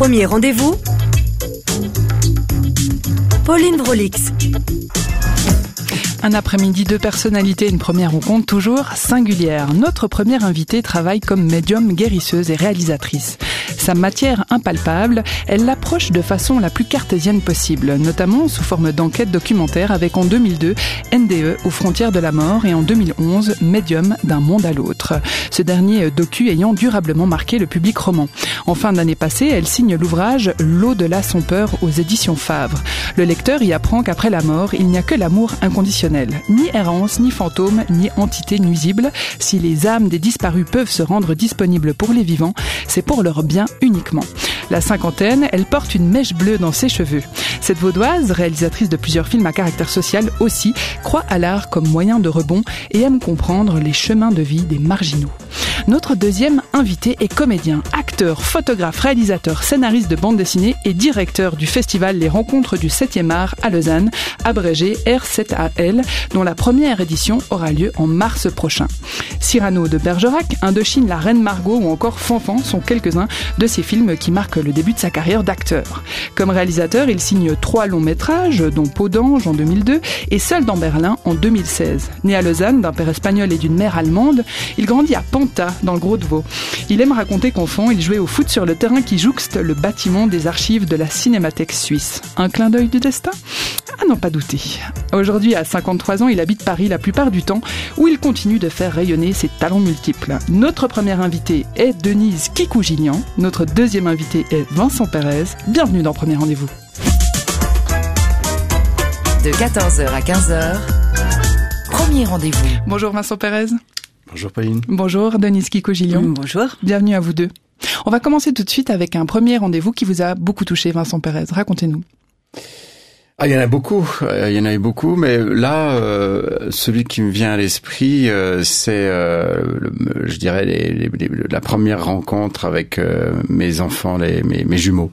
Premier rendez-vous, Pauline Vrolix. Un après-midi de personnalité, une première rencontre toujours singulière. Notre première invitée travaille comme médium guérisseuse et réalisatrice. Sa matière impalpable, elle l'approche de façon la plus cartésienne possible, notamment sous forme d'enquête documentaire avec en 2002 NDE aux frontières de la mort et en 2011 Médium d'un monde à l'autre. Ce dernier docu ayant durablement marqué le public roman. En fin d'année passée, elle signe l'ouvrage L'au-delà sans peur aux éditions Favre. Le lecteur y apprend qu'après la mort, il n'y a que l'amour inconditionnel. Ni errance, ni fantôme, ni entité nuisible. Si les âmes des disparus peuvent se rendre disponibles pour les vivants, c'est pour leur bien uniquement. La cinquantaine, elle porte une mèche bleue dans ses cheveux. Cette vaudoise, réalisatrice de plusieurs films à caractère social aussi, croit à l'art comme moyen de rebond et aime comprendre les chemins de vie des marginaux. Notre deuxième invité est comédien, acteur, photographe, réalisateur, scénariste de bande dessinée et directeur du festival Les Rencontres du 7e art à Lausanne, abrégé R7AL, dont la première édition aura lieu en mars prochain. Cyrano de Bergerac, Indochine, La Reine Margot ou encore Fanfan sont quelques-uns de ces films qui marquent le début de sa carrière d'acteur. Comme réalisateur, il signe 3 longs métrages, dont Peau d'ange en 2002 et Seul dans Berlin en 2016. Né à Lausanne d'un père espagnol et d'une mère allemande, il grandit à Panta, dans le Gros-de-Vaud. Il aime raconter qu'enfant, il jouait au foot sur le terrain qui jouxte le bâtiment des archives de la Cinémathèque suisse. Un clin d'œil du destin ? À n'en pas douter. Aujourd'hui, à 53 ans, il habite Paris la plupart du temps, où il continue de faire rayonner ses talents multiples. Notre première invitée est Denise Kikou-Gillian. Notre deuxième invité est Vincent Pérez. Bienvenue dans Premier Rendez-vous. De 14h à 15h, Premier Rendez-vous. Bonjour Vincent Pérez. Bonjour Pauline. Bonjour Denise Kikou-Gillian. Bonjour. Bienvenue à vous deux. On va commencer tout de suite avec un premier rendez-vous qui vous a beaucoup touché, Vincent Pérez. Racontez-nous. Il y en a beaucoup. Il y en a eu beaucoup, mais là, celui qui me vient à l'esprit, c'est, je dirais, la première rencontre avec mes enfants, mes jumeaux,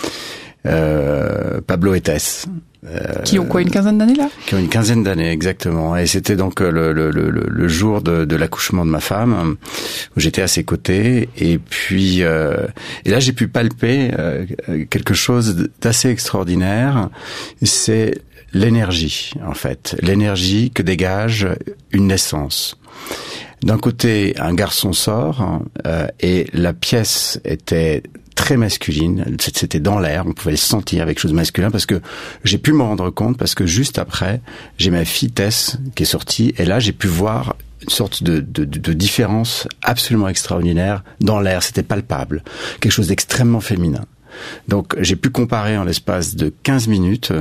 Pablo et Tess. Qui ont quoi, une quinzaine d'années là ? Qui ont une quinzaine d'années, exactement. Et c'était donc le jour de l'accouchement de ma femme, où j'étais à ses côtés. Et puis, et là, j'ai pu palper quelque chose d'assez extraordinaire. C'est l'énergie, en fait. L'énergie que dégage une naissance. D'un côté, un garçon sort, et la pièce était très masculine, c'était dans l'air, on pouvait le sentir avec chose de masculin, parce que j'ai pu m'en rendre compte, parce que juste après, j'ai ma fille Tess qui est sortie, et là j'ai pu voir une sorte de différence absolument extraordinaire dans l'air, c'était palpable, quelque chose d'extrêmement féminin. Donc j'ai pu comparer en l'espace de 15 minutes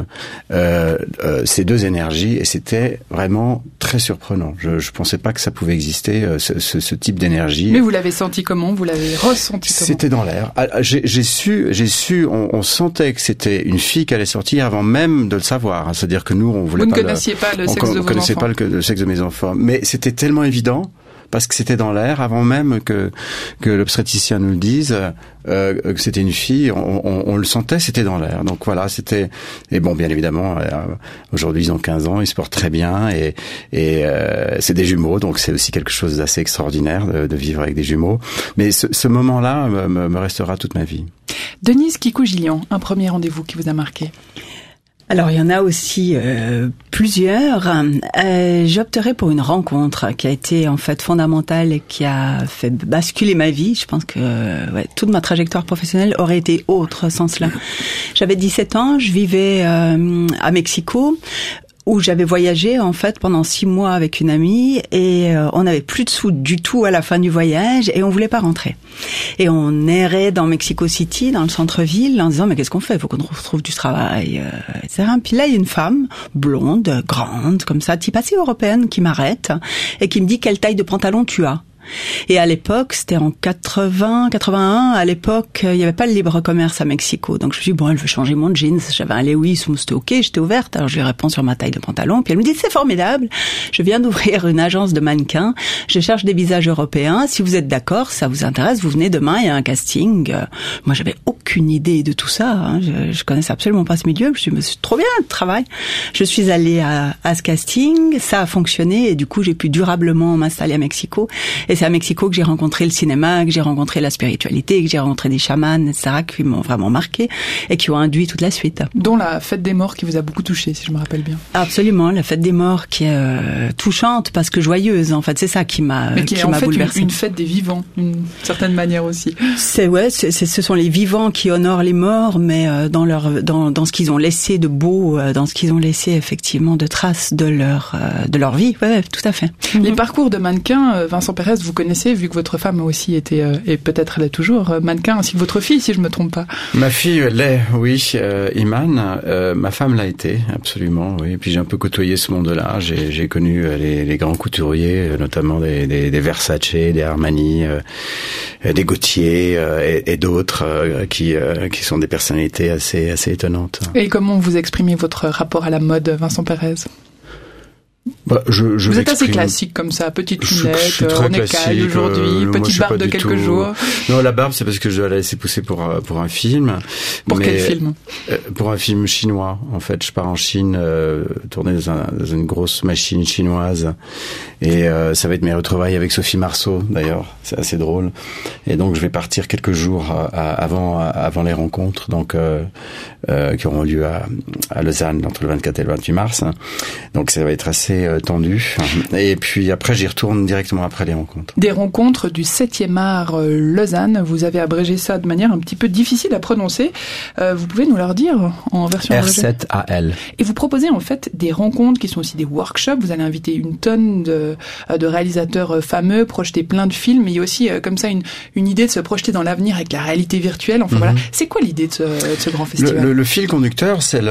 ces deux énergies, et c'était vraiment très surprenant. Je pensais pas que ça pouvait exister, ce type d'énergie. Mais vous l'avez senti comment ? Vous l'avez ressenti comment ? C'était dans l'air. J'ai su, on sentait que c'était une fille qui allait sortir avant même de le savoir. C'est-à-dire que nous, on voulait vous pas. Vous ne connaissiez pas le sexe de vos enfants. On connaissait pas le sexe de mes enfants, mais c'était tellement évident. Parce que c'était dans l'air, avant même que l'obstétricien nous le dise, que c'était une fille, on le sentait, c'était dans l'air. Donc voilà, c'était... Et bon, bien évidemment, aujourd'hui ils ont 15 ans, ils se portent très bien, et c'est des jumeaux, donc c'est aussi quelque chose d'assez extraordinaire de vivre avec des jumeaux. Mais ce moment-là me restera toute ma vie. Denise Kikou-Gillian, un premier rendez-vous qui vous a marqué ? Alors, il y en a aussi plusieurs. J'opterais pour une rencontre qui a été en fait fondamentale et qui a fait basculer ma vie. Je pense que toute ma trajectoire professionnelle aurait été autre sans cela. J'avais 17 ans, je vivais à Mexico, où j'avais voyagé en fait pendant 6 mois avec une amie, et on n'avait plus de sous du tout à la fin du voyage, et on voulait pas rentrer. Et on errait dans Mexico City, dans le centre-ville, en disant mais qu'est-ce qu'on fait ? Il faut qu'on retrouve du travail, etc. Puis là il y a une femme blonde, grande, comme ça, type assez européenne, qui m'arrête et qui me dit quelle taille de pantalon tu as. Et à l'époque, c'était en 81, à l'époque, il n'y avait pas le libre commerce à Mexico. Donc je me suis dit, bon, elle veut changer mon jeans. J'avais un Lewis, c'était ok, j'étais ouverte. Alors je lui réponds sur ma taille de pantalon. Puis elle me dit, c'est formidable. Je viens d'ouvrir une agence de mannequins. Je cherche des visages européens. Si vous êtes d'accord, ça vous intéresse, vous venez demain, il y a un casting. Moi, j'avais aucune idée de tout ça. Hein. Je connaissais absolument pas ce milieu. Je me suis dit, c'est trop bien le travail. Je suis allée à ce casting. Ça a fonctionné et du coup, j'ai pu durablement m'installer à Mexico. Et c'est à Mexico que j'ai rencontré le cinéma, que j'ai rencontré la spiritualité, que j'ai rencontré des chamans, etc., qui m'ont vraiment marqué et qui ont induit toute la suite. Dont la fête des morts qui vous a beaucoup touché, si je me rappelle bien. Absolument, la fête des morts qui est touchante parce que joyeuse. En fait, c'est ça qui m'a mais qui est en fait bouleversée. Une fête des vivants, d'une certaine manière aussi. Ce sont les vivants qui honorent les morts, mais dans ce qu'ils ont laissé de beau, dans ce qu'ils ont laissé effectivement de traces de leur vie. Ouais, tout à fait. Les parcours de mannequin, Vincent Pérez, vous connaissez, vu que votre femme aussi était, et peut-être elle est toujours, mannequin, ainsi que votre fille, si je me trompe pas. Ma fille l'est, oui, Iman. Ma femme l'a été, absolument, oui. Et puis j'ai un peu côtoyé ce monde-là. J'ai connu les grands couturiers, notamment des Versace, des Armani, des Gautier et d'autres qui sont des personnalités assez étonnantes. Et comment vous exprimez votre rapport à la mode, Vincent Pérez? Vous êtes assez classique comme ça, petite lunette, on est calme aujourd'hui, petite barbe de quelques jours. Non, la barbe c'est parce que je dois la laisser pousser pour un film. Quel film? Pour un film chinois. En fait, je pars en Chine, tourner dans une grosse machine chinoise, et ça va être mes retrouvailles avec Sophie Marceau d'ailleurs. C'est assez drôle. Et donc je vais partir quelques jours avant les rencontres, donc qui auront lieu à Lausanne entre le 24 et le 28 mars. Donc ça va être assez tendu. Et puis après, j'y retourne directement après les rencontres. Des rencontres du 7e art Lausanne. Vous avez abrégé ça de manière un petit peu difficile à prononcer. Vous pouvez nous leur dire en version abrégée? R7AL. Et vous proposez en fait des rencontres qui sont aussi des workshops. Vous allez inviter une tonne de réalisateurs fameux, projeter plein de films. Mais il y a aussi comme ça une idée de se projeter dans l'avenir avec la réalité virtuelle. Enfin voilà. C'est quoi l'idée de ce grand festival? Le fil conducteur, c'est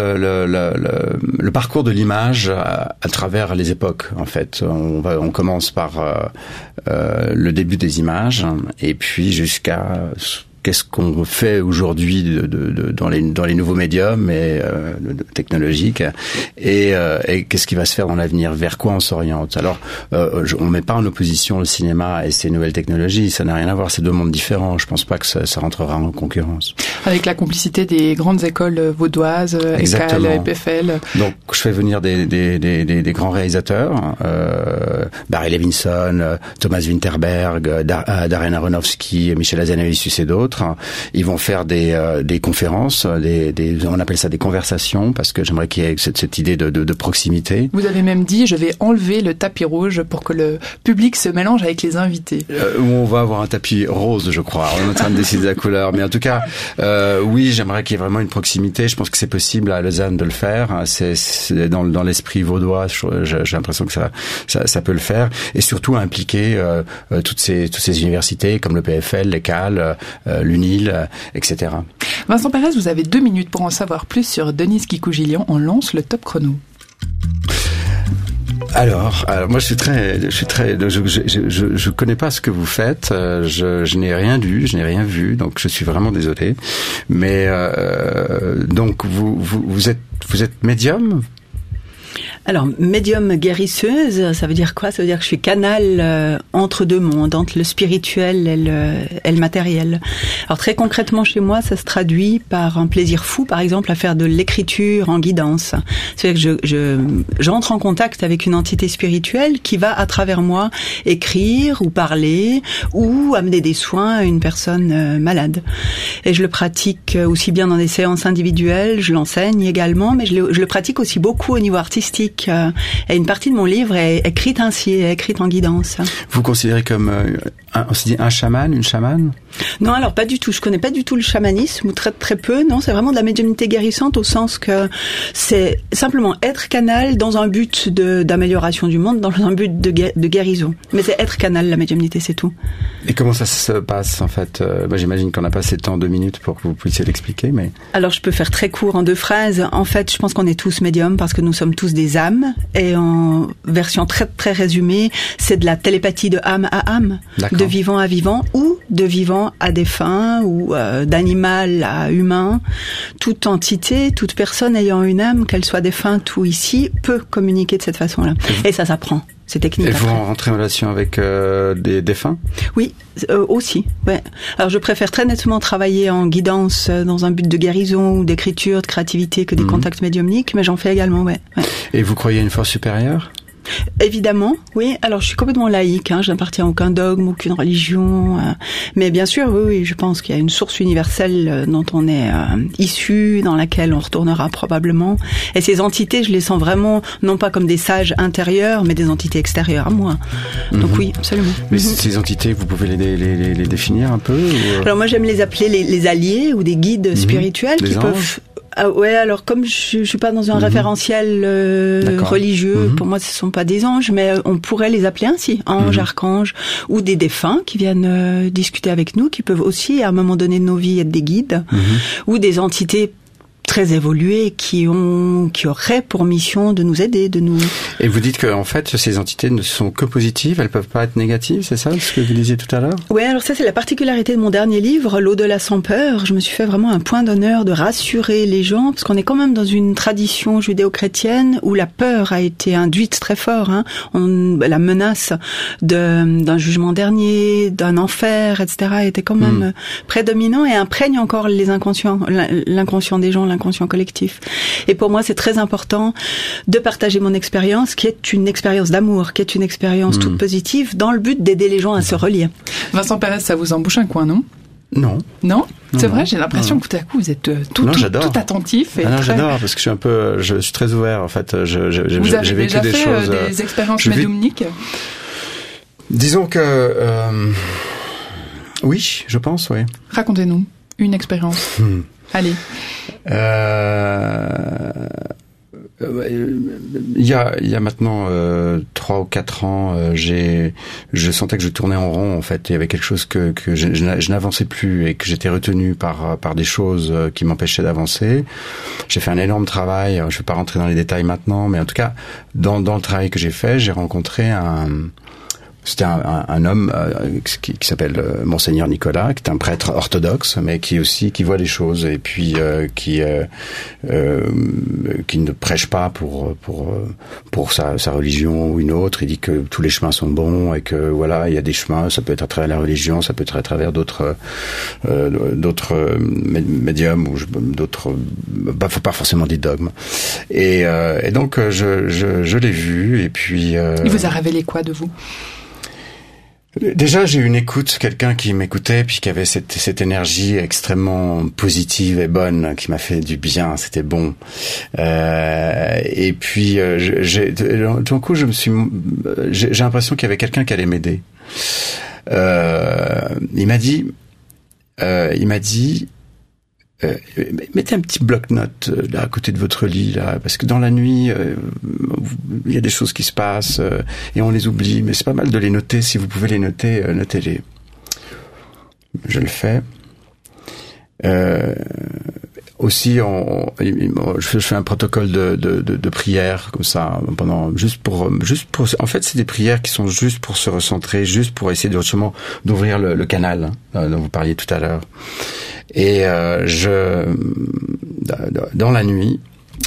le parcours de l'image à travers les époques. En fait, on commence par le début des images et puis jusqu'à qu'est-ce qu'on fait aujourd'hui dans les nouveaux médiums et technologiques et qu'est-ce qui va se faire dans l'avenir, vers quoi on s'oriente. Alors on met pas en opposition le cinéma et ces nouvelles technologies, ça n'a rien à voir, c'est deux mondes différents. Je pense pas que ça rentrera en concurrence. Avec la complicité des grandes écoles vaudoises, ECAL, EPFL. Donc je fais venir des grands réalisateurs, Barry Levinson, Thomas Winterberg, Darren Aronofsky, Michel Hazanavicius et d'autres. Ils vont faire des conférences, on appelle ça des conversations, parce que j'aimerais qu'il y ait cette idée de proximité. Vous avez même dit, je vais enlever le tapis rouge pour que le public se mélange avec les invités. On va avoir un tapis rose, je crois. On est en train de décider la couleur. Mais en tout cas, oui, j'aimerais qu'il y ait vraiment une proximité. Je pense que c'est possible à Lausanne de le faire. C'est dans l'esprit vaudois, j'ai l'impression que ça peut le faire. Et surtout impliquer toutes ces universités comme le PFL, l'ECAL, l'UNIL, etc. Vincent Pérez, vous avez 2 minutes pour en savoir plus sur Denise Kikou-Gillian. On lance le top chrono. Alors moi je connais pas ce que vous faites, je n'ai rien lu, je n'ai rien vu, donc je suis vraiment désolé. Mais donc vous êtes médium? Alors, médium guérisseuse, ça veut dire quoi? Ça veut dire que je suis canal entre deux mondes, entre le spirituel et le matériel. Alors, très concrètement, chez moi, ça se traduit par un plaisir fou, par exemple, à faire de l'écriture en guidance. C'est-à-dire que j'entre en contact avec une entité spirituelle qui va, à travers moi, écrire ou parler ou amener des soins à une personne malade. Et je le pratique aussi bien dans des séances individuelles, je l'enseigne également, mais je le pratique aussi beaucoup au niveau artistique. Et une partie de mon livre est écrite ainsi, est écrite en guidance. Vous considérez comme on se dit un chaman, une chamane? Non, alors pas du tout. Je connais pas du tout le chamanisme, ou très très peu. Non, c'est vraiment de la médiumnité guérissante au sens que c'est simplement être canal dans un but d'amélioration du monde, dans un but de guérison. Mais c'est être canal, la médiumnité, c'est tout. Et comment ça se passe en fait? J'imagine qu'on n'a pas assez de temps, 2 minutes pour que vous puissiez l'expliquer, mais... Alors je peux faire très court en 2 phrases. En fait, je pense qu'on est tous médiums parce que nous sommes tous des âmes. Et en version très très résumée, c'est de la télépathie de âme à âme. D'accord. De vivant à vivant ou de vivant à défunt ou d'animal à humain. Toute entité, toute personne ayant une âme, qu'elle soit défunte ou ici, peut communiquer de cette façon-là. Et ça s'apprend. C'est technique. Et vous rentrez en relation avec des défunts? Oui, aussi. Ouais. Alors je préfère très nettement travailler en guidance dans un but de guérison ou d'écriture, de créativité que des contacts médiumniques, mais j'en fais également, ouais. Et vous croyez à une force supérieure? Évidemment, oui. Alors, je suis complètement laïque, je n'appartiens à aucun dogme, aucune religion. Mais bien sûr, oui, je pense qu'il y a une source universelle dont on est issu, dans laquelle on retournera probablement. Et ces entités, je les sens vraiment, non pas comme des sages intérieurs, mais des entités extérieures à moi. Donc oui, absolument. Mais ces entités, vous pouvez les définir un peu ou... Alors moi, j'aime les appeler les alliés ou des guides spirituels qui peuvent... Ah ouais, alors comme je suis pas dans un référentiel religieux, pour moi ce sont pas des anges, mais on pourrait les appeler ainsi, anges, archanges, ou des défunts qui viennent discuter avec nous, qui peuvent aussi à un moment donné de nos vies être des guides, ou des entités très évoluées qui auraient pour mission de nous aider, de nous... Et vous dites que en fait ces entités ne sont que positives, elles peuvent pas être négatives, c'est ça ce que vous disiez tout à l'heure? Oui, alors ça c'est la particularité de mon dernier livre, L'au-delà sans peur. Je me suis fait vraiment un point d'honneur de rassurer les gens, parce qu'on est quand même dans une tradition judéo-chrétienne où la peur a été induite très fort, la menace d'un jugement dernier, d'un enfer, etc. était quand même prédominant et imprègne encore les inconscients, l'inconscient des gens, l'inconscient collectif. Et pour moi, c'est très important de partager mon expérience, qui est une expérience d'amour, qui est une expérience toute positive, dans le but d'aider les gens à se relier. Vincent Pérez, ça vous embouche un coin, non? Non. Non? C'est vrai, j'ai l'impression que tout à coup, vous êtes tout attentif. Et j'adore, parce que je suis très ouvert, en fait. Vous avez déjà fait des expériences médiumniques? Disons que, oui, je pense, oui. Racontez-nous une expérience. Allez. Il y a maintenant 3 ou 4 ans, je sentais que je tournais en rond en fait. Il y avait quelque chose que je n'avançais plus et que j'étais retenu par des choses qui m'empêchaient d'avancer. J'ai fait un énorme travail. Je vais pas rentrer dans les détails maintenant, mais en tout cas, dans le travail que j'ai fait, j'ai rencontré c'était un homme qui s'appelle Monseigneur Nicolas, qui est un prêtre orthodoxe, mais qui voit les choses et puis qui ne prêche pas pour sa religion ou une autre. Il dit que tous les chemins sont bons et que voilà, il y a des chemins. Ça peut être à travers la religion, ça peut être à travers d'autres médiums ou d'autres. Faut pas forcément des dogmes. Et donc je l'ai vu et puis. Il vous a révélé quoi de vous? Déjà, j'ai eu une écoute, quelqu'un qui m'écoutait, puis qui avait cette énergie extrêmement positive et bonne, qui m'a fait du bien, c'était bon. Et puis, tout d'un coup, j'ai l'impression qu'il y avait quelqu'un qui allait m'aider. Il m'a dit, mettez un petit bloc-notes là à côté de votre lit là, parce que dans la nuit il y a des choses qui se passent et on les oublie, mais c'est pas mal de les noter. Si vous pouvez les noter, notez-les. Je le fais. Aussi, je fais un protocole de prière comme ça pendant juste pour. En fait, c'est des prières qui sont juste pour se recentrer, juste pour essayer justement d'ouvrir le canal dont vous parliez tout à l'heure. Et dans la nuit,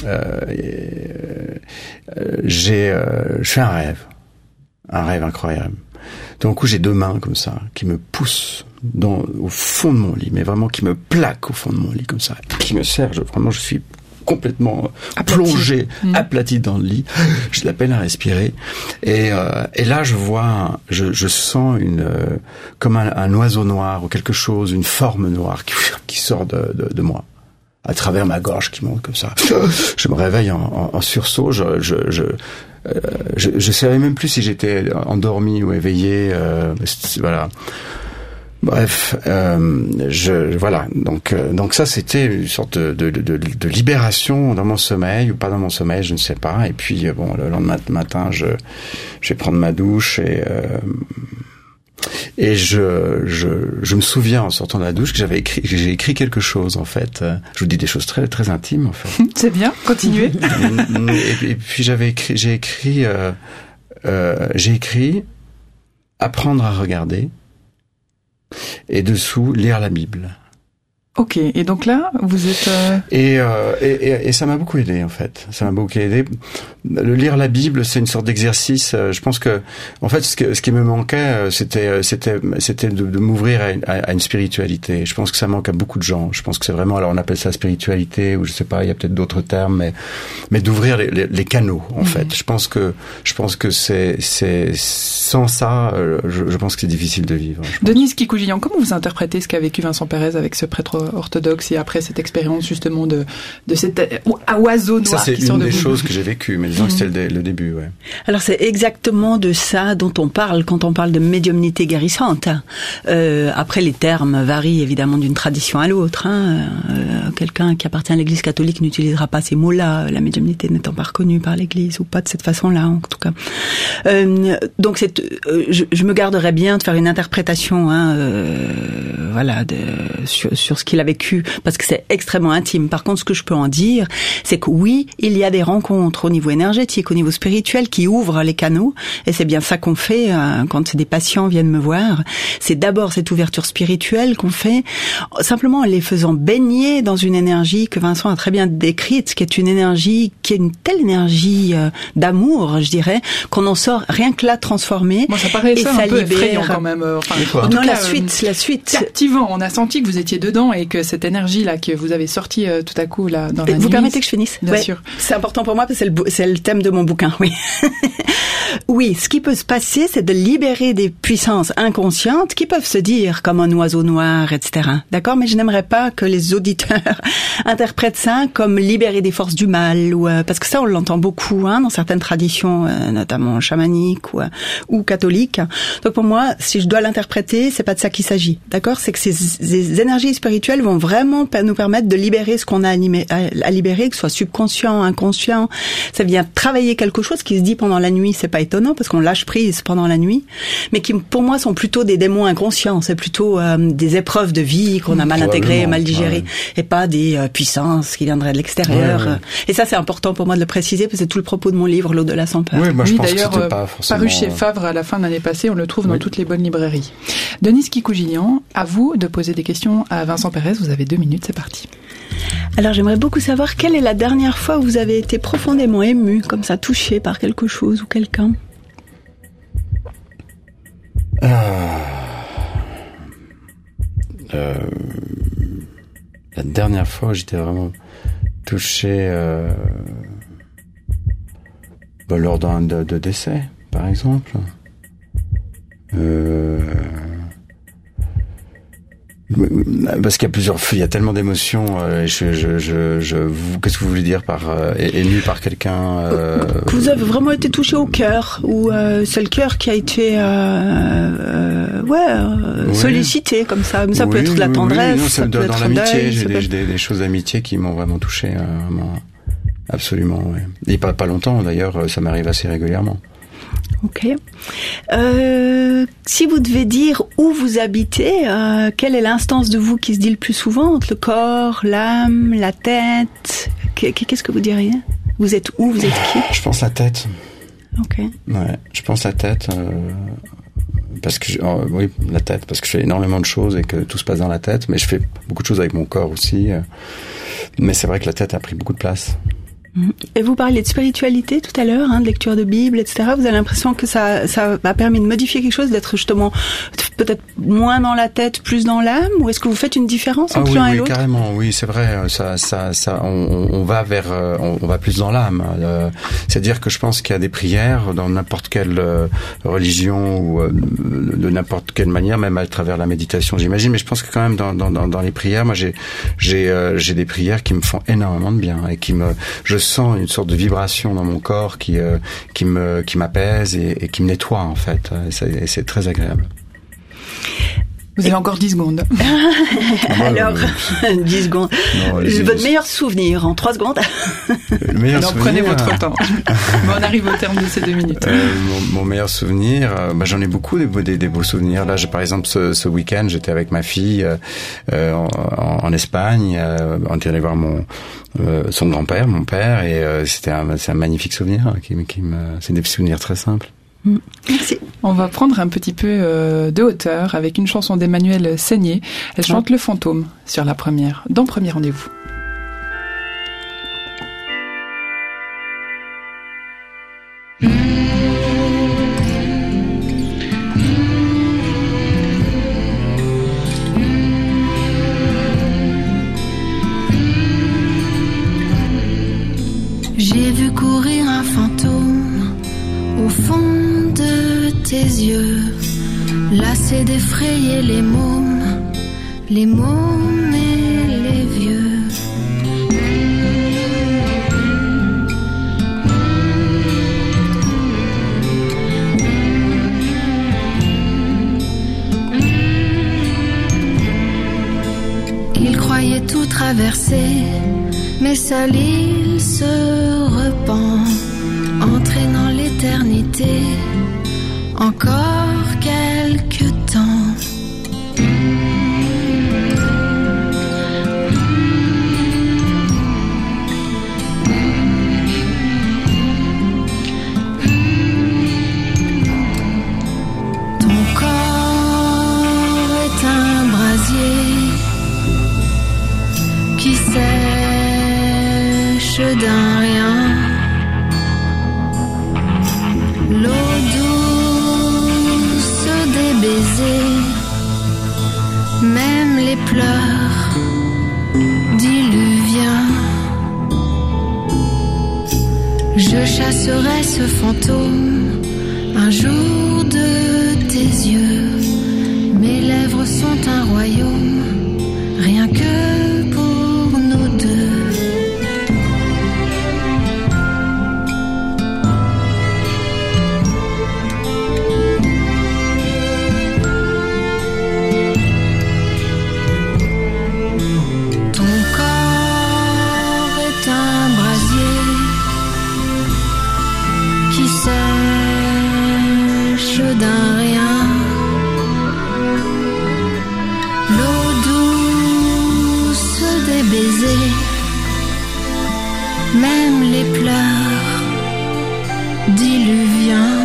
je fais un rêve incroyable. Donc où j'ai 2 mains comme ça qui me poussent au fond de mon lit, mais vraiment qui me plaquent au fond de mon lit comme ça, qui me serrent. Je suis complètement plongé, aplati dans le lit. J'ai de la peine à respirer. Et là, je sens comme un oiseau noir ou quelque chose, une forme noire qui sort de moi, à travers ma gorge qui monte comme ça. Je me réveille en sursaut. Je savais même plus si j'étais endormi ou éveillé. Voilà. Bref, voilà. Donc ça, c'était une sorte de libération dans mon sommeil ou pas dans mon sommeil, je ne sais pas. Et puis le lendemain matin, je vais prendre ma douche et je me souviens en sortant de la douche que j'ai écrit quelque chose en fait. Je vous dis des choses très très intimes en fait. C'est bien, continuez. Et puis j'ai écrit apprendre à regarder. Et dessous, lire la Bible. Ok, et donc là, vous êtes... Et ça m'a beaucoup aidé, en fait. Ça m'a beaucoup aidé lire la Bible, c'est une sorte d'exercice. Je pense que, en fait, ce qui me manquait, c'était de m'ouvrir à une spiritualité. Je pense que ça manque à beaucoup de gens. Je pense que c'est vraiment, alors on appelle ça spiritualité, ou je sais pas, il y a peut-être d'autres termes, mais d'ouvrir les canaux, en fait. Je pense que c'est sans ça, je pense que c'est difficile de vivre. Denise Kikougillian, comment vous interprétez ce qu'a vécu Vincent Pérez avec ce prêtre orthodoxe et après cette expérience justement de cet oiseau noir ça, c'est qui sort de vous? C'est une des choses que j'ai vécues, mais disons que c'était le début, ouais. Alors c'est exactement de ça dont on parle quand on parle de médiumnité guérissante. Après, les termes varient évidemment d'une tradition à l'autre. Quelqu'un qui appartient à l'Église catholique n'utilisera pas ces mots-là, la médiumnité n'étant pas reconnue par l'Église, ou pas de cette façon-là, en tout cas. Donc je me garderais bien de faire une interprétation, sur ce qu'il a vécu, parce que c'est extrêmement intime. Par contre, ce que je peux en dire, c'est que oui, il y a des rencontres au niveau énergétique, au niveau spirituel, qui ouvrent les canaux, et c'est bien ça qu'on fait quand des patients viennent me voir. C'est d'abord cette ouverture spirituelle qu'on fait, simplement en les faisant baigner dans une énergie que Vincent a très bien décrite, qui est une énergie, qui est une telle énergie d'amour, je dirais, qu'on en sort rien que là transformé. Moi, ça paraît et ça ça peu libère. Effrayant quand même. Non, la suite. Captivant. On a senti que vous étiez dedans et que cette énergie-là que vous avez sortie tout à coup là dans la nuit. Vous permettez que je finisse? Bien sûr. C'est important pour moi parce que c'est le thème de mon bouquin, oui. Oui, ce qui peut se passer, c'est de libérer des puissances inconscientes qui peuvent se dire comme un oiseau noir, etc. D'accord? Mais je n'aimerais pas que les auditeurs interprètent ça comme libérer des forces du mal, ou parce que ça, on l'entend beaucoup dans certaines traditions, notamment chamaniques ou catholiques. Donc pour moi, si je dois l'interpréter, c'est pas de ça qu'il s'agit. D'accord? C'est que ces énergies spirituelles vont vraiment nous permettre de libérer ce qu'on a à libérer, que ce soit subconscient, inconscient. Ça vient travailler quelque chose qui se dit pendant la nuit. C'est pas étonnant parce qu'on lâche prise pendant la nuit, mais qui pour moi sont plutôt des démons inconscients. C'est plutôt des épreuves de vie qu'on a mal intégrées, mal digérées, et pas des puissances qui viendraient de l'extérieur. Ouais. Et ça, c'est important pour moi de le préciser parce que c'est tout le propos de mon livre, L'au-delà sans peur. Oui, moi je pense d'ailleurs, que c'était pas forcément... paru chez Favre à la fin de l'année passée, on le trouve dans toutes les bonnes librairies. Denise Kikougillian, à vous de poser des questions à Vincent Pérez. Vous avez 2 minutes, c'est parti. Alors j'aimerais beaucoup savoir quelle est la dernière fois où vous avez été profondément ému, comme ça, touché par quelque chose ou quelqu'un. La dernière fois où j'étais vraiment touché lors d'un de décès, par exemple. Parce qu'il y a tellement d'émotions. Qu'est-ce que vous voulez dire par ému par quelqu'un Que vous avez vraiment été touché au cœur, ou c'est le cœur qui a été sollicité comme ça. Mais ça peut être de la tendresse, ça peut être dans l'amitié. J'ai des choses d'amitié qui m'ont vraiment touché, vraiment, absolument. Ouais. Et pas longtemps d'ailleurs, ça m'arrive assez régulièrement. Ok. Si vous devez dire où vous habitez, quelle est l'instance de vous qui se dit le plus souvent entre le corps, l'âme, la tête? Qu'est-ce que vous diriez? Vous êtes où? Vous êtes qui? Je pense la tête. Ok. Ouais, je pense la tête. Parce que oui, la tête, parce que je fais énormément de choses et que tout se passe dans la tête, mais je fais beaucoup de choses avec mon corps aussi. Mais c'est vrai que la tête a pris beaucoup de place. Et vous parliez de spiritualité tout à l'heure, de lecture de Bible, etc. Vous avez l'impression que ça a permis de modifier quelque chose, d'être justement peut-être moins dans la tête, plus dans l'âme, ou est-ce que vous faites une différence entre l'un et l'autre? Carrément, oui, c'est vrai. On va plus dans l'âme. C'est-à-dire que je pense qu'il y a des prières dans n'importe quelle religion ou de n'importe quelle manière, même à travers la méditation, j'imagine. Mais je pense que quand même dans les prières, moi j'ai des prières qui me font énormément de bien et je sens une sorte de vibration dans mon corps qui m'apaise et qui me nettoie en fait. Et c'est très agréable. Vous avez encore 10 secondes. Alors, 10 secondes. Non, votre meilleur souvenir en 3 secondes. Alors prenez votre temps. On arrive au terme de ces 2 minutes. Mon meilleur souvenir, j'en ai beaucoup des beaux souvenirs. Là, par exemple, ce week-end, j'étais avec ma fille en Espagne. On est allé voir son grand-père, mon père, et c'est un magnifique souvenir. C'est des souvenirs très simples. Merci. On va prendre un petit peu de hauteur avec une chanson d'Emmanuelle Seigné. Elle chante Le Fantôme dans Premier Rendez-vous. tes yeux, lassés d'effrayer les mômes et les vieux. Il croyait tout traverser, mais seul il se repent, entraînant l'éternité, encore quelque temps. Ton corps est un brasier qui sèche d'un rien. L'eau douce des baisers, même les pleurs diluviens. Je chasserai ce fantôme un jour de tes yeux. Mes lèvres sont un royaume, rien que pour nous deux. D'un rien, l'eau douce des baisers, même les pleurs diluviens.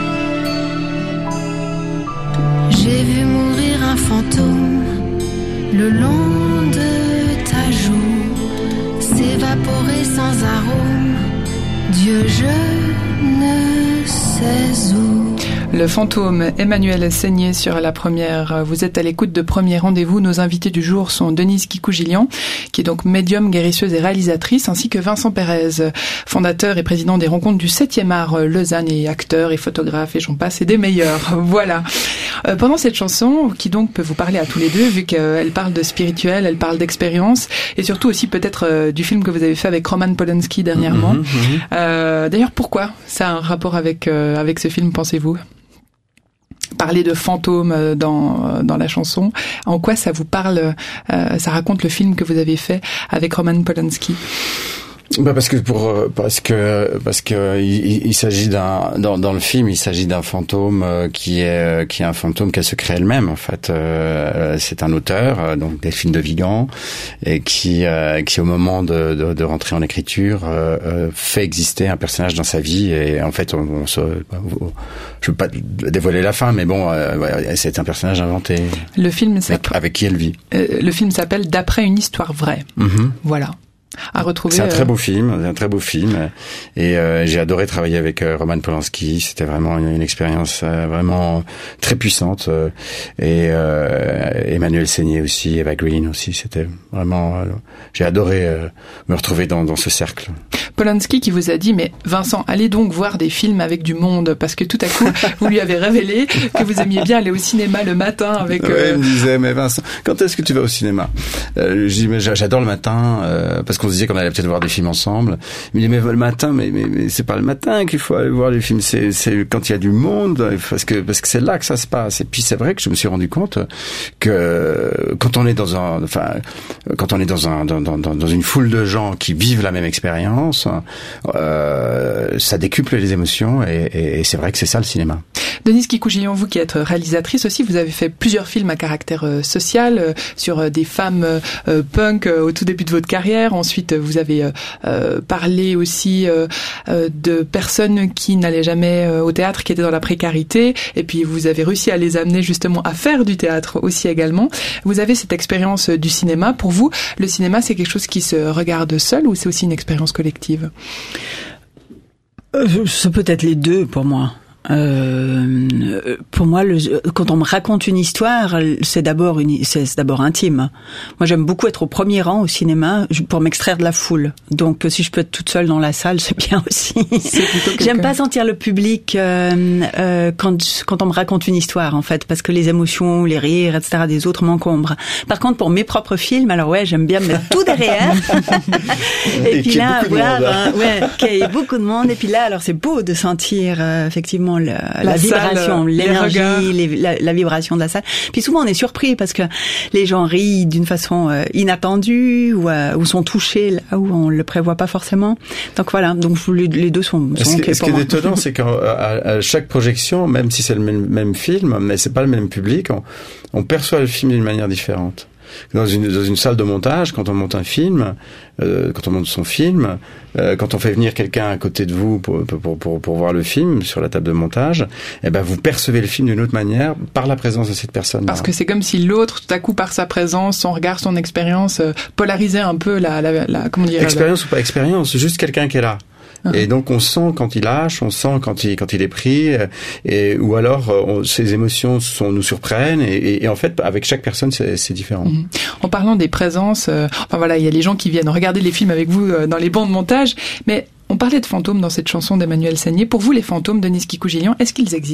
J'ai vu mourir un fantôme le long de ta joue, s'évaporer sans arôme. Dieu, je ne sais où. Le fantôme, Emmanuel Seigné sur la première. Vous êtes à l'écoute de Premier Rendez-vous. Nos invités du jour sont Denise Kikou-Gillian, qui est donc médium, guérisseuse et réalisatrice, ainsi que Vincent Pérez, fondateur et président des Rencontres du 7e art Lausanne et acteur et photographe et j'en passe et des meilleurs. Voilà. Pendant cette chanson, qui donc peut vous parler à tous les deux, vu qu'elle parle de spirituel, elle parle d'expérience et surtout aussi peut-être du film que vous avez fait avec Roman Polanski dernièrement. D'ailleurs, pourquoi ça a un rapport avec ce film, pensez-vous ? Parler de fantômes dans la chanson, en quoi ça vous parle, ça raconte le film que vous avez fait avec Roman Polanski? Bah parce que il s'agit dans le film, il s'agit d'un fantôme qui est un fantôme qu'elle se crée elle-même en fait. C'est un auteur donc Delphine de Vigan et qui au moment de rentrer en écriture fait exister un personnage dans sa vie et en fait je veux pas dévoiler la fin mais bon c'est un personnage inventé. Le film avec qui elle vit. Le film s'appelle D'après une histoire vraie. Voilà. À retrouver. C'est un très beau film, et j'ai adoré travailler avec Roman Polanski. C'était vraiment une expérience vraiment très puissante. Et Emmanuel Seigné aussi, Eva Green aussi. C'était vraiment. J'ai adoré me retrouver dans ce cercle. Polanski qui vous a dit mais Vincent, allez donc voir des films avec du monde parce que tout à coup vous lui avez révélé que vous aimiez bien aller au cinéma le matin avec. Ouais, il me disait mais Vincent, quand est-ce que tu vas au cinéma? Je dis mais j'adore le matin parce qu'on se disait qu'on allait peut-être voir des films ensemble. Il me dit mais le matin mais c'est pas le matin qu'il faut aller voir les films, c'est quand il y a du monde parce que c'est là que ça se passe. Et puis c'est vrai que je me suis rendu compte que quand on est dans une foule de gens qui vivent la même expérience, ça décuple les émotions et c'est vrai que c'est ça le cinéma. Denise Kikou-Gillian, vous qui êtes réalisatrice aussi, vous avez fait plusieurs films à caractère social sur des femmes punk au tout début de votre carrière. Ensuite, vous avez parlé aussi de personnes qui n'allaient jamais au théâtre, qui étaient dans la précarité. Et puis, vous avez réussi à les amener justement à faire du théâtre aussi également. Vous avez cette expérience du cinéma. Pour vous, le cinéma, c'est quelque chose qui se regarde seul ou c'est aussi une expérience collective ? C'est peut-être les deux pour moi. Pour moi, quand on me raconte une histoire, c'est d'abord intime. Moi, j'aime beaucoup être au premier rang au cinéma pour m'extraire de la foule. Donc, si je peux être toute seule dans la salle, c'est bien aussi. J'aime pas sentir le public quand on me raconte une histoire, en fait, parce que les émotions, les rires, etc. des autres m'encombrent. Par contre, pour mes propres films, alors ouais, j'aime bien me mettre tout derrière. Et puis là, voir, qu'il y ait beaucoup de monde. Et puis là, alors c'est beau de sentir effectivement la vibration, l'énergie, la vibration de la salle. Puis souvent on est surpris parce que les gens rient d'une façon inattendue ou sont touchés là où on le prévoit pas forcément. Donc voilà, donc les deux sont ce qui est étonnant, c'est qu'à chaque projection, même si c'est le même film, mais c'est pas le même public, on perçoit le film d'une manière différente. Dans une salle de montage, quand on monte un film, quand on monte son film, quand on fait venir quelqu'un à côté de vous pour voir le film sur la table de montage, eh ben vous percevez le film d'une autre manière par la présence de cette personne. Parce que c'est comme si l'autre, tout à coup, par sa présence, son regard, son expérience, polarisait un peu la comment dire, expérience ou pas expérience, juste quelqu'un qui est là. Et donc on sent quand il lâche, on sent quand il est pris, ou alors ses émotions nous surprennent. Et en fait, avec chaque personne, c'est différent. En parlant des présences, enfin voilà, il y a les gens qui viennent regarder les films avec vous dans les bancs de montage, mais on parlait de fantômes dans cette chanson d'Emmanuel Seigné. Pour vous, les fantômes, Denise Kikougilian, est-ce qu'ils existent ?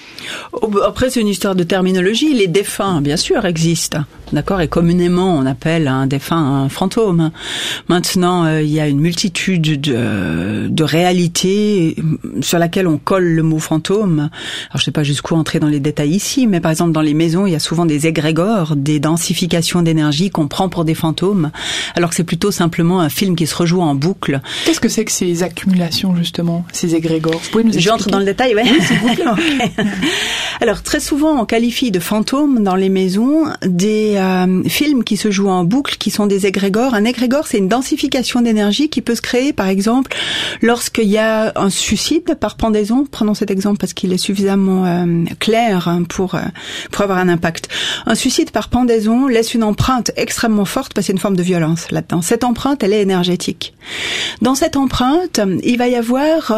Après, c'est une histoire de terminologie. Les défunts, bien sûr, existent. D'accord? Et communément, on appelle un défunt un fantôme. Maintenant, il y a une multitude de réalités sur laquelle on colle le mot fantôme. Alors, je sais pas jusqu'où entrer dans les détails ici, mais par exemple, dans les maisons, il y a souvent des égrégores, des densifications d'énergie qu'on prend pour des fantômes, alors que c'est plutôt simplement un film qui se rejoue en boucle. Qu'est-ce que c'est que ces accumulations, justement, ces égrégores? Vous pouvez nous expliquer? J'entre dans le détail, ouais. Oui, s'il vous plaît. Okay. Alors, très souvent, on qualifie de fantômes dans les maisons des films qui se jouent en boucle, qui sont des égrégores. Un égrégore, c'est une densification d'énergie qui peut se créer, par exemple, lorsqu'il y a un suicide par pendaison. Prenons cet exemple parce qu'il est suffisamment clair pour avoir un impact. Un suicide par pendaison laisse une empreinte extrêmement forte parce qu'il y a une forme de violence là-dedans. Cette empreinte, elle est énergétique. Dans cette empreinte, il va y avoir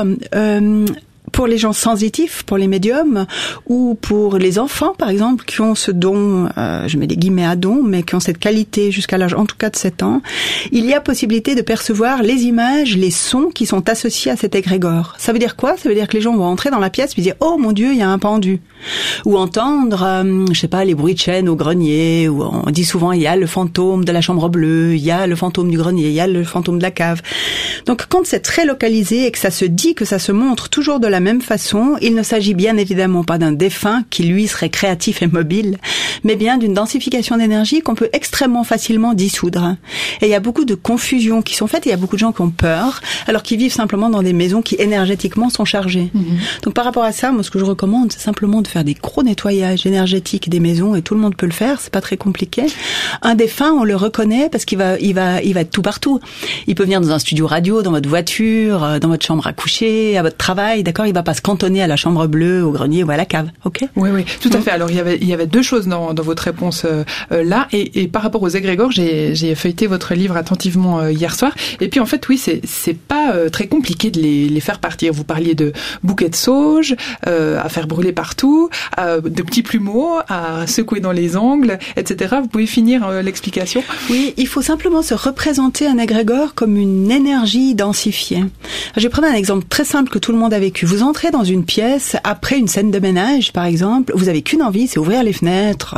pour les gens sensitifs, pour les médiums, ou pour les enfants, par exemple, qui ont ce don, je mets des guillemets à don, mais qui ont cette qualité jusqu'à l'âge, en tout cas de 7 ans, il y a possibilité de percevoir les images, les sons qui sont associés à cet égrégore. Ça veut dire quoi? Ça veut dire que les gens vont entrer dans la pièce et dire « Oh mon Dieu, il y a un pendu !» Ou entendre, je sais pas, les bruits de chaînes au grenier, ou on dit souvent « Il y a le fantôme de la chambre bleue, il y a le fantôme du grenier, il y a le fantôme de la cave. » Donc quand c'est très localisé et que ça se dit, que ça se montre toujours de la même façon, il ne s'agit bien évidemment pas d'un défunt qui lui serait créatif et mobile, mais bien d'une densification d'énergie qu'on peut extrêmement facilement dissoudre. Et il y a beaucoup de confusions qui sont faites, et il y a beaucoup de gens qui ont peur, alors qu'ils vivent simplement dans des maisons qui énergétiquement sont chargées. Donc par rapport à ça, moi ce que je recommande, c'est simplement de faire des gros nettoyages énergétiques des maisons, et tout le monde peut le faire, c'est pas très compliqué. Un défunt, on le reconnaît parce qu'il va être tout partout. Il peut venir dans un studio radio, dans votre voiture, dans votre chambre à coucher, à votre travail, d'accord? Il va pas se cantonner à la chambre bleue, au grenier ou à la cave, ok? Oui, tout à fait. Alors il y avait deux choses dans votre réponse là, et par rapport aux égrégores, j'ai feuilleté votre livre attentivement hier soir, et puis en fait oui, c'est pas très compliqué de les faire partir. Vous parliez de bouquets de sauge à faire brûler partout, de petits plumeaux à secouer dans les angles, etc. Vous pouvez finir l'explication? Oui, il faut simplement se représenter un égrégore comme une énergie densifiée. Je vais prendre un exemple très simple que tout le monde a vécu. Vous entrez dans une pièce après une scène de ménage, par exemple, vous avez qu'une envie, c'est ouvrir les fenêtres,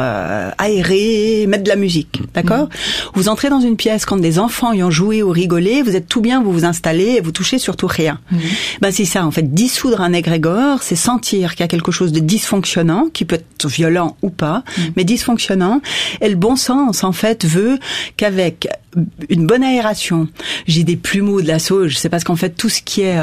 aérer, mettre de la musique, d'accord? Vous entrez dans une pièce quand des enfants y ont joué ou rigolé, vous êtes tout bien, vous vous installez et vous touchez surtout rien. Ben c'est ça, en fait, dissoudre un égrégore, c'est sentir qu'il y a quelque chose de dysfonctionnant, qui peut être violent ou pas, mais dysfonctionnant. Et le bon sens, en fait, veut qu'avec une bonne aération, j'ai des plumeaux, de la sauge, c'est parce qu'en fait tout ce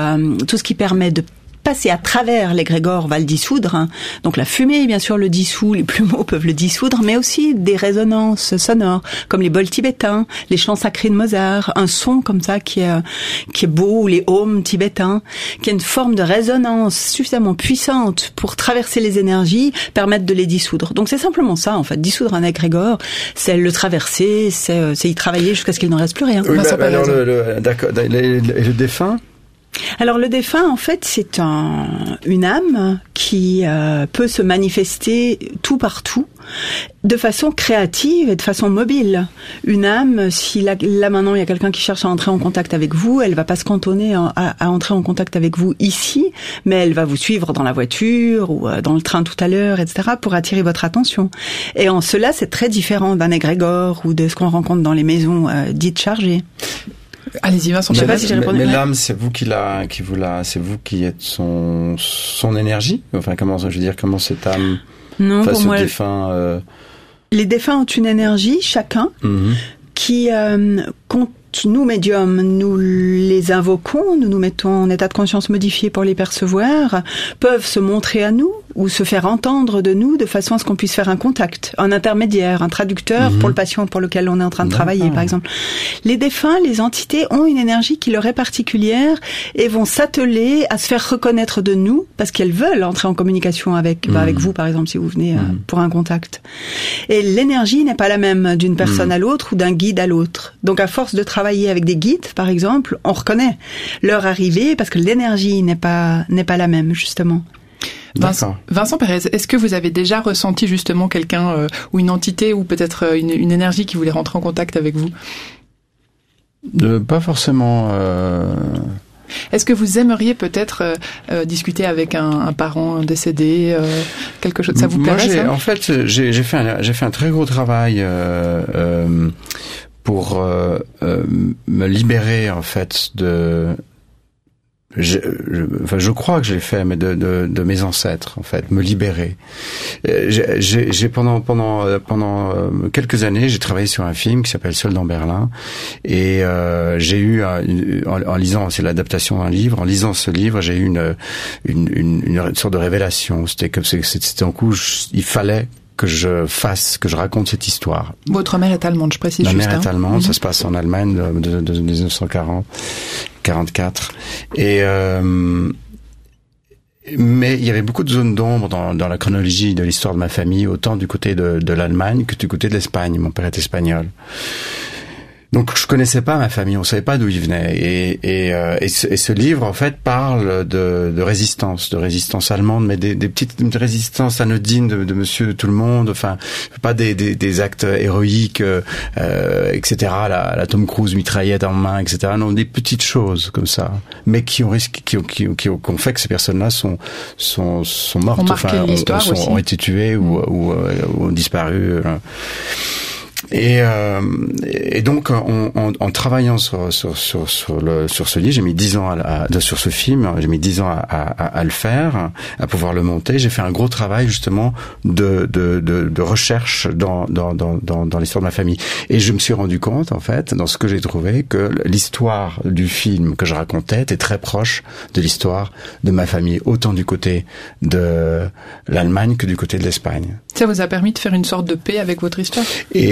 qui permet de passer à travers l'égrégore va le dissoudre. Donc la fumée, bien sûr, le dissout, les plumeaux peuvent le dissoudre, mais aussi des résonances sonores, comme les bols tibétains, les chants sacrés de Mozart, un son comme ça qui est beau, ou les ohms tibétains, qui a une forme de résonance suffisamment puissante pour traverser les énergies, permettre de les dissoudre. Donc c'est simplement ça, en fait. Dissoudre un égrégore, c'est le traverser, c'est y travailler jusqu'à ce qu'il n'en reste plus rien. Oui, alors le défunt, Alors le défunt, en fait, c'est une âme qui peut se manifester tout partout, de façon créative et de façon mobile. Une âme, si là maintenant il y a quelqu'un qui cherche à entrer en contact avec vous, elle va pas se cantonner à entrer en contact avec vous ici, mais elle va vous suivre dans la voiture ou dans le train tout à l'heure, etc., pour attirer votre attention. Et en cela, c'est très différent d'un égrégore ou de ce qu'on rencontre dans les maisons dites chargées. Allez-y, Vincent. Je sais pas si j'ai répondu. Mais l'âme, c'est vous c'est vous qui êtes son énergie. Enfin, comment cette âme, non, face pour moi, au défunt. Les défunts ont une énergie, chacun, qui, quand nous, médiums, nous les invoquons, nous nous mettons en état de conscience modifié pour les percevoir, peuvent se montrer à nous ou se faire entendre de nous de façon à ce qu'on puisse faire un contact, un intermédiaire, un traducteur pour le patient pour lequel on est en train de travailler, par exemple. Les défunts, les entités ont une énergie qui leur est particulière et vont s'atteler à se faire reconnaître de nous parce qu'elles veulent entrer en communication avec vous, par exemple, si vous venez pour un contact. Et l'énergie n'est pas la même d'une personne à l'autre ou d'un guide à l'autre. Donc, à force de travailler avec des guides, par exemple, on reconnaît leur arrivée parce que l'énergie n'est pas la même, justement. Vincent Pérez, est-ce que vous avez déjà ressenti justement quelqu'un ou une entité ou peut-être une énergie qui voulait rentrer en contact avec vous ? Pas forcément. Est-ce que vous aimeriez peut-être discuter avec un parent décédé, quelque chose, ça vous plairait ça ? En fait, j'ai fait un très gros travail pour me libérer en fait de. Je crois que je l'ai fait, mais de mes ancêtres, en fait, me libérer. J'ai pendant quelques années, j'ai travaillé sur un film qui s'appelle Seul dans Berlin, et j'ai eu en lisant, c'est l'adaptation d'un livre. En lisant ce livre, j'ai eu une sorte de révélation. C'était un coup, il fallait que je raconte cette histoire. Votre mère est allemande, je précise juste. Ma mère est allemande, ça se passe en Allemagne de 1940. 44. Mais il y avait beaucoup de zones d'ombre dans la chronologie de l'histoire de ma famille, autant du côté de l'Allemagne que du côté de l'Espagne. Mon père est espagnol. Donc je connaissais pas ma famille, on savait pas d'où ils venaient. Et ce livre en fait parle de résistance allemande, mais des petites résistances anodines de Monsieur de tout le monde. Enfin, pas des actes héroïques, etc. La Tom Cruise mitraillette en main, etc. Non, des petites choses comme ça, mais qui ont fait que ces personnes-là sont mortes, ont été tuées ou ont disparu. Et donc en travaillant sur ce livre, j'ai mis 10 ans sur ce film, j'ai mis 10 ans à le faire, à pouvoir le monter. J'ai fait un gros travail justement de recherche dans l'histoire de ma famille. Et je me suis rendu compte en fait, dans ce que j'ai trouvé, que l'histoire du film que je racontais était très proche de l'histoire de ma famille, autant du côté de l'Allemagne que du côté de l'Espagne. Ça vous a permis de faire une sorte de paix avec votre histoire ?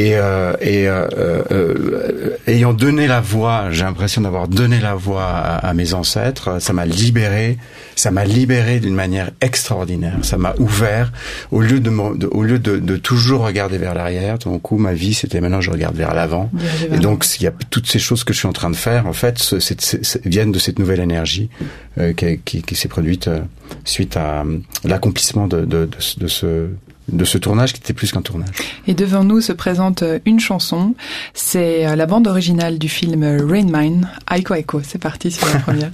Ayant donné la voix, j'ai l'impression d'avoir donné la voix à mes ancêtres, ça m'a libéré d'une manière extraordinaire. Ça m'a ouvert, au lieu de toujours regarder vers l'arrière. Tout d'un coup, ma vie, c'était maintenant je regarde vers l'avant. Et donc, il y a toutes ces choses que je suis en train de faire, en fait, viennent de cette nouvelle énergie qui s'est produite suite à l'accomplissement de ce tournage qui était plus qu'un tournage. Et devant nous se présente une chanson, c'est la bande originale du film Rain Man, Aiko Aiko. C'est parti sur la première.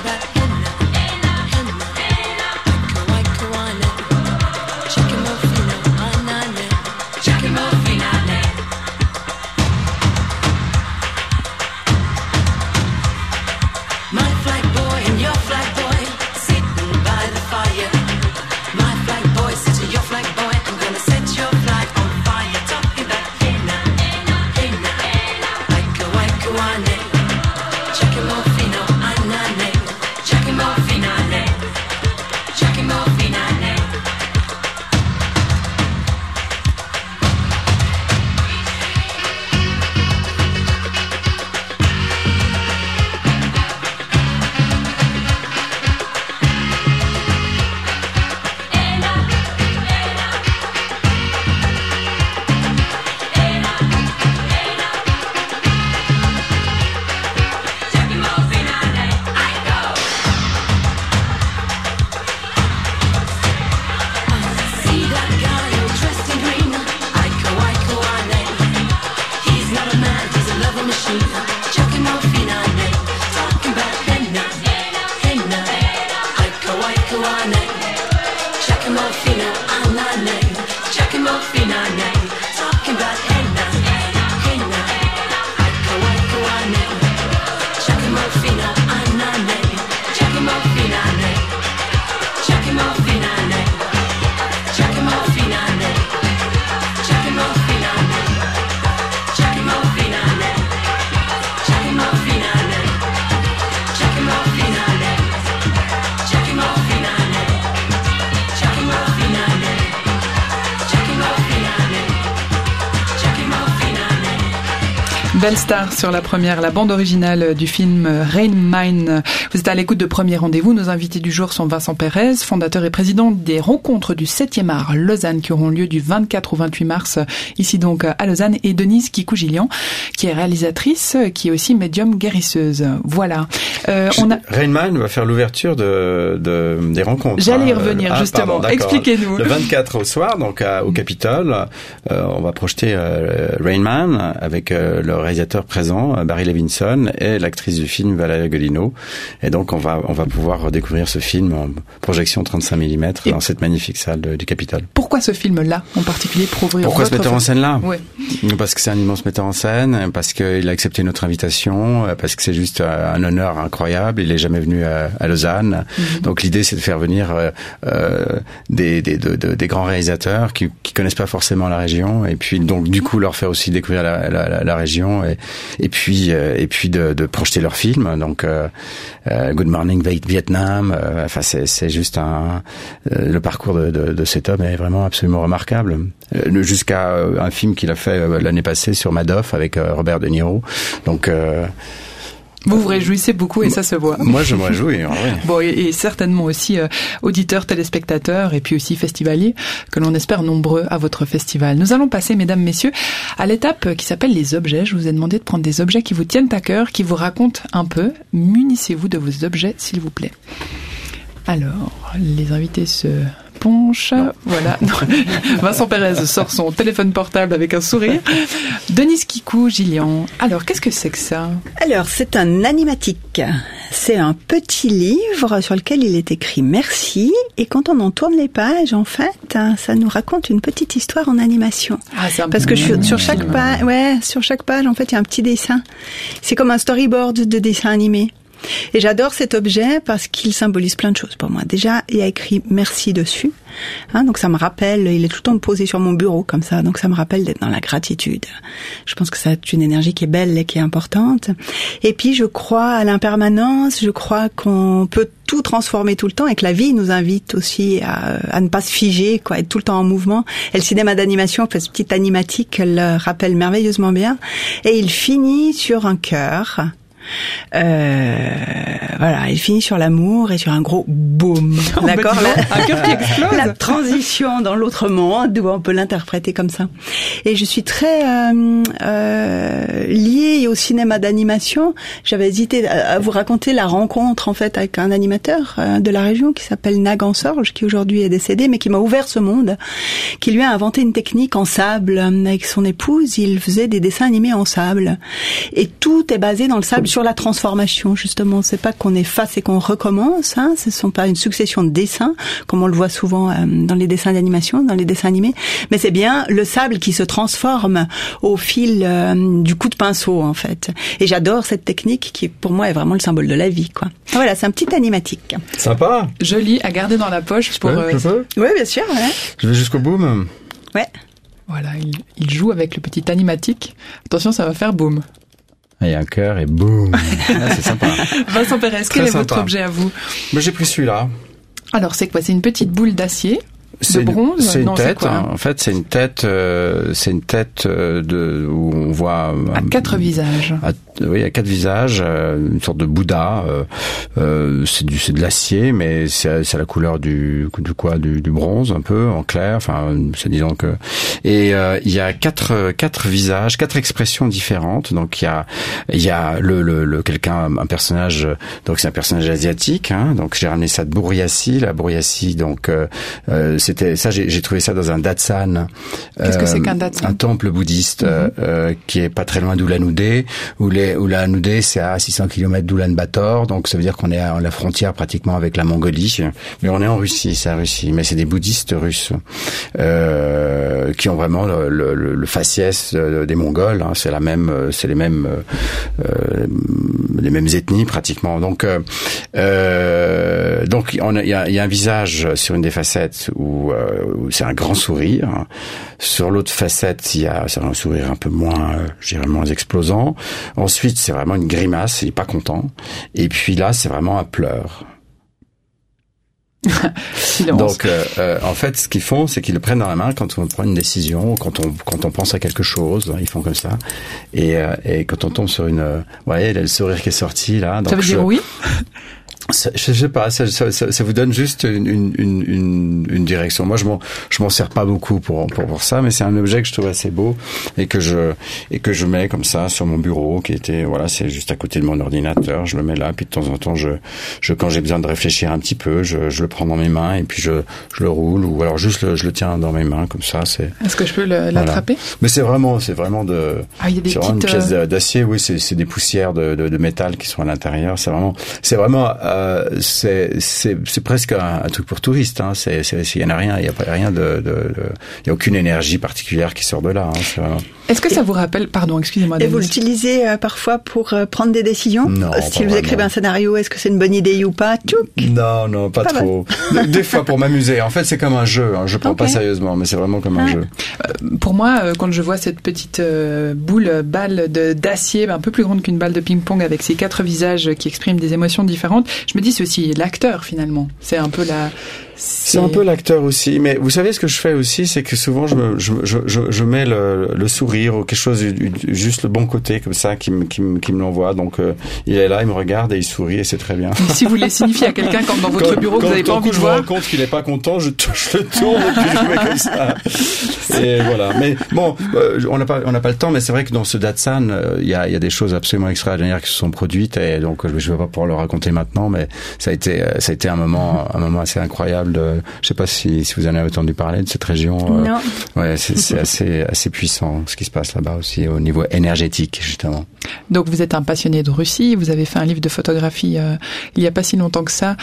Chicken muffin. Belle star sur la première, la bande originale du film Rain Man. Vous êtes à l'écoute de Premier Rendez-vous. Nos invités du jour sont Vincent Pérez, fondateur et président des rencontres du 7e art Lausanne qui auront lieu du 24 au 28 mars, ici donc à Lausanne, et Denise Kikou-Gillian, qui est réalisatrice, qui est aussi médium guérisseuse. Voilà. Rain Man va faire l'ouverture des rencontres. J'allais y revenir, justement. Pardon, expliquez-nous. Le 24 au soir, donc au Capitole, on va projeter Rain Man avec le réalisateur présent, Barry Levinson, et l'actrice du film, Valeria Golino. Et donc, on va pouvoir découvrir ce film en projection 35 mm dans cette magnifique salle du Capitole. Pourquoi ce film-là, en particulier, pour ouvrir Pourquoi ce metteur en scène-là? Oui. Parce que c'est un immense metteur en scène, parce qu'il a accepté notre invitation, parce que c'est juste un honneur incroyable. Il est jamais venu à Lausanne. Mm-hmm. Donc, l'idée, c'est de faire venir des grands réalisateurs qui connaissent pas forcément la région, et puis donc du coup leur faire aussi découvrir la région, et puis de projeter leurs films. Donc Good Morning Vietnam, enfin c'est juste le parcours de cet homme est vraiment absolument remarquable. Jusqu'à un film qu'il a fait l'année passée sur Madoff avec Robert De Niro. Donc vous vous réjouissez beaucoup et ça se voit. Moi, je me réjouis. Oui. Bon, et certainement aussi auditeurs, téléspectateurs et puis aussi festivaliers que l'on espère nombreux à votre festival. Nous allons passer, mesdames, messieurs, à l'étape qui s'appelle les objets. Je vous ai demandé de prendre des objets qui vous tiennent à cœur, qui vous racontent un peu. Munissez-vous de vos objets, s'il vous plaît. Alors, les invités se penchent. Voilà. Vincent Pérez sort son téléphone portable avec un sourire. Denise Kikou-Gillian. Alors, qu'est-ce que c'est que ça? Alors, c'est un animatique. C'est un petit livre sur lequel il est écrit merci. Et quand on en tourne les pages, en fait, ça nous raconte une petite histoire en animation. Ah, c'est un parce que sur chaque page, sur chaque page, en fait, il y a un petit dessin. C'est comme un storyboard de dessin animé. Et j'adore cet objet parce qu'il symbolise plein de choses pour moi. Déjà, il y a écrit merci dessus. Donc ça me rappelle, il est tout le temps posé sur mon bureau comme ça, donc ça me rappelle d'être dans la gratitude. Je pense que c'est une énergie qui est belle et qui est importante. Et puis je crois à l'impermanence, je crois qu'on peut tout transformer tout le temps et que la vie nous invite aussi à ne pas se figer, quoi, être tout le temps en mouvement. Et le cinéma d'animation fait ce petit animatique, le rappelle merveilleusement bien. Et il finit sur un cœur. Voilà, il finit sur l'amour et sur un gros boom. D'accord, un cœur qui explose. La transition dans l'autre monde, où on peut l'interpréter comme ça. Et je suis très liée au cinéma d'animation. J'avais hésité à vous raconter la rencontre en fait avec un animateur de la région qui s'appelle Nagan Sorge, qui aujourd'hui est décédé, mais qui m'a ouvert ce monde, qui lui a inventé une technique en sable avec son épouse. Il faisait des dessins animés en sable, et tout est basé dans le sable. Sur la transformation, justement. C'est pas qu'on efface et qu'on recommence, ce sont pas une succession de dessins, comme on le voit souvent dans les dessins d'animation, dans les dessins animés, mais c'est bien le sable qui se transforme au fil du coup de pinceau, en fait. Et j'adore cette technique qui, pour moi, est vraiment le symbole de la vie, quoi. Voilà, c'est un petit animatique. Sympa. Joli, à garder dans la poche pour... Je peux Oui, bien sûr, ouais. Je vais jusqu'au boom. Ouais. Voilà, il joue avec le petit animatique. Attention, ça va faire boum. Il y a un cœur et boum. C'est sympa. Vincent Pérez, quel est votre objet à vous? Moi, j'ai pris celui-là. Alors, c'est quoi? C'est une petite boule d'acier, de bronze? C'est une tête. C'est en fait, c'est une tête où on voit à 4 visages. Oui, il y a 4 visages, une sorte de Bouddha. C'est de l'acier, mais c'est la couleur du bronze, un peu en clair. Enfin, c'est disons que. Et il y a quatre visages, 4 expressions différentes. Donc il y a un personnage. Donc c'est un personnage asiatique. Donc j'ai ramené ça de Bouriassi. La Bouriassi, donc c'était ça, j'ai trouvé ça dans un Datsan. Qu'est-ce que c'est qu'un Datsan? Un temple bouddhiste qui est pas très loin d'Ulan-Ude. Ulan-Ude, c'est à 600 km d'Ulan-Bator, donc ça veut dire qu'on est à la frontière pratiquement avec la Mongolie. Mais on est en Russie, c'est la Russie. Mais c'est des bouddhistes russes qui ont vraiment le faciès des Mongols. Hein. C'est les mêmes ethnies pratiquement. Donc il y a un visage sur une des facettes où c'est un grand sourire. Sur l'autre facette, c'est un sourire un peu moins, je dirais moins explosant. Ensuite, c'est vraiment une grimace, il est pas content. Et puis là, c'est vraiment un pleur. Donc, en fait, ce qu'ils font, c'est qu'ils le prennent dans la main quand on prend une décision, quand on pense à quelque chose, ils font comme ça. Et quand on tombe sur une, voyez, il y a le sourire qui est sorti là. Donc ça veut dire oui. Je sais pas, ça vous donne juste une direction. Moi, je m'en sers pas beaucoup pour ça, mais c'est un objet que je trouve assez beau et que je mets comme ça sur mon bureau, qui était, voilà, c'est juste à côté de mon ordinateur. Je le mets là, puis de temps en temps, quand j'ai besoin de réfléchir un petit peu, je le prends dans mes mains et puis je le roule, ou alors juste je le tiens dans mes mains comme ça. Est-ce que je peux l'attraper? Voilà. Mais c'est vraiment il y a des vraiment une pièce d'acier. Oui, c'est des poussières de métal qui sont à l'intérieur. C'est vraiment c'est presque un truc pour touristes, hein. Il y en a rien, il y a pas rien il y a aucune énergie particulière qui sort de là, hein. Est-ce que ça vous rappelle, pardon, excusez-moi. Et vous l'utilisez parfois pour prendre des décisions? Non. Si vous écrivez un scénario, est-ce que c'est une bonne idée ou pas? Non, pas trop. Des fois pour m'amuser. En fait, c'est comme un jeu, hein. Je prends pas sérieusement, mais c'est vraiment comme un jeu. Pour moi, quand je vois cette petite balle d'acier, un peu plus grande qu'une balle de ping-pong avec ses 4 visages qui expriment des émotions différentes, je me dis c'est aussi l'acteur finalement. C'est un peu C'est un peu l'acteur aussi, mais vous savez ce que je fais aussi, c'est que souvent je mets le sourire ou quelque chose, juste le bon côté comme ça qui me l'envoie. Donc il est là, il me regarde et il sourit et c'est très bien. Et si vous voulez signifier à quelqu'un comme dans votre bureau que vous n'avez pas envie de voir, quand je me rends compte qu'il est pas content, je le tourne et puis je le mets comme ça. Et voilà. Mais bon, on n'a pas le temps, mais c'est vrai que dans ce Datsan, il y a des choses absolument extraordinaires qui se sont produites et donc je vais pas pouvoir le raconter maintenant, mais ça a été un moment assez incroyable. Je sais pas si vous en avez entendu parler de cette région. Non. Ouais, c'est assez puissant ce qui se passe là-bas aussi au niveau énergétique justement. Donc vous êtes un passionné de Russie, vous avez fait un livre de photographie il y a pas si longtemps que ça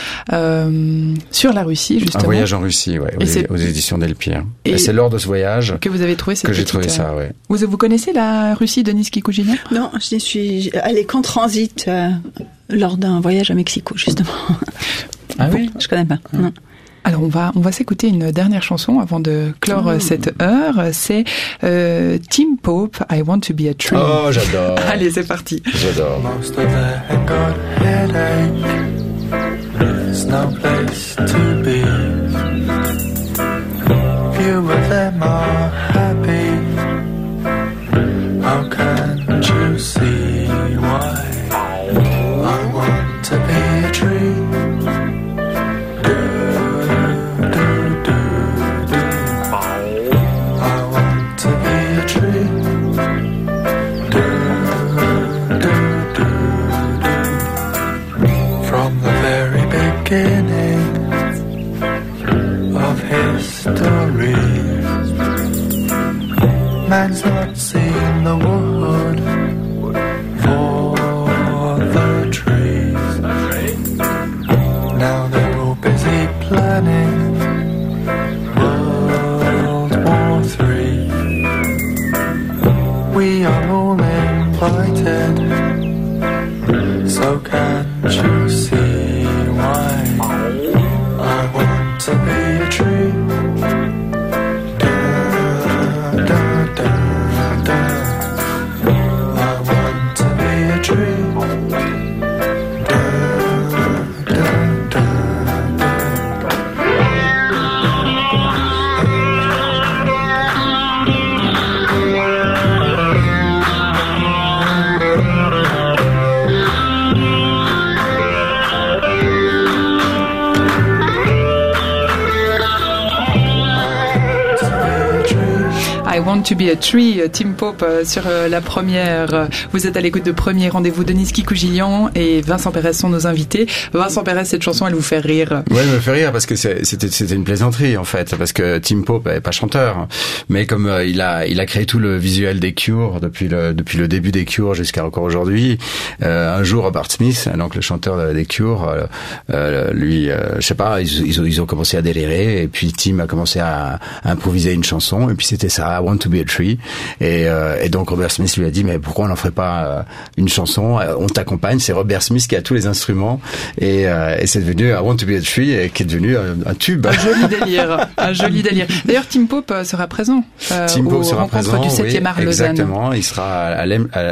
sur la Russie justement. Un voyage en Russie, ouais, aux éditions Delpire. Et c'est lors de ce voyage que vous avez trouvé cette j'ai trouvé ça, ouais. Vous connaissez la Russie, Denis Kikoujina? Non, je suis allée qu'en transit lors d'un voyage à Mexico justement. Ah oui, je connais pas. Non. Alors on va s'écouter une dernière chanson avant de clore cette heure. C'est Tim Pope, I Want to Be a Tree. Oh, j'adore. Allez, c'est parti. J'adore. Most of them got headache. There's no place to be. Few of them are happy. How can you see why? I want to be a tree. Beginning of history, man's not seen the wood for the trees. Now they're all busy planning World War III. We are all invited, so can't you see? I want to be a tree. Da, da, da, da. I Want to be a Tree, Tim Pope sur la première. Vous êtes à l'écoute de Premier Rendez-vous. Denis Kikougilian et Vincent Perez sont nos invités. Vincent Perez, cette chanson, elle vous fait rire? Ouais, elle me fait rire parce que c'était une plaisanterie en fait, parce que Tim Pope est pas chanteur, mais comme il a créé tout le visuel des Cure depuis le début des Cure jusqu'à encore aujourd'hui. Un jour, Robert Smith, donc le chanteur des Cure, lui, je sais pas, ils ont commencé à délirer et puis Tim a commencé à improviser une chanson et puis c'était ça, I Want to be a Tree, et donc Robert Smith lui a dit mais pourquoi on n'en ferait pas une chanson, on t'accompagne, c'est Robert Smith qui a tous les instruments et c'est devenu I Want to be a Tree et qui est devenu un tube. Un joli délire. D'ailleurs Tim Pope sera présent aux rencontres du 7e art Lausanne. Exactement, il sera à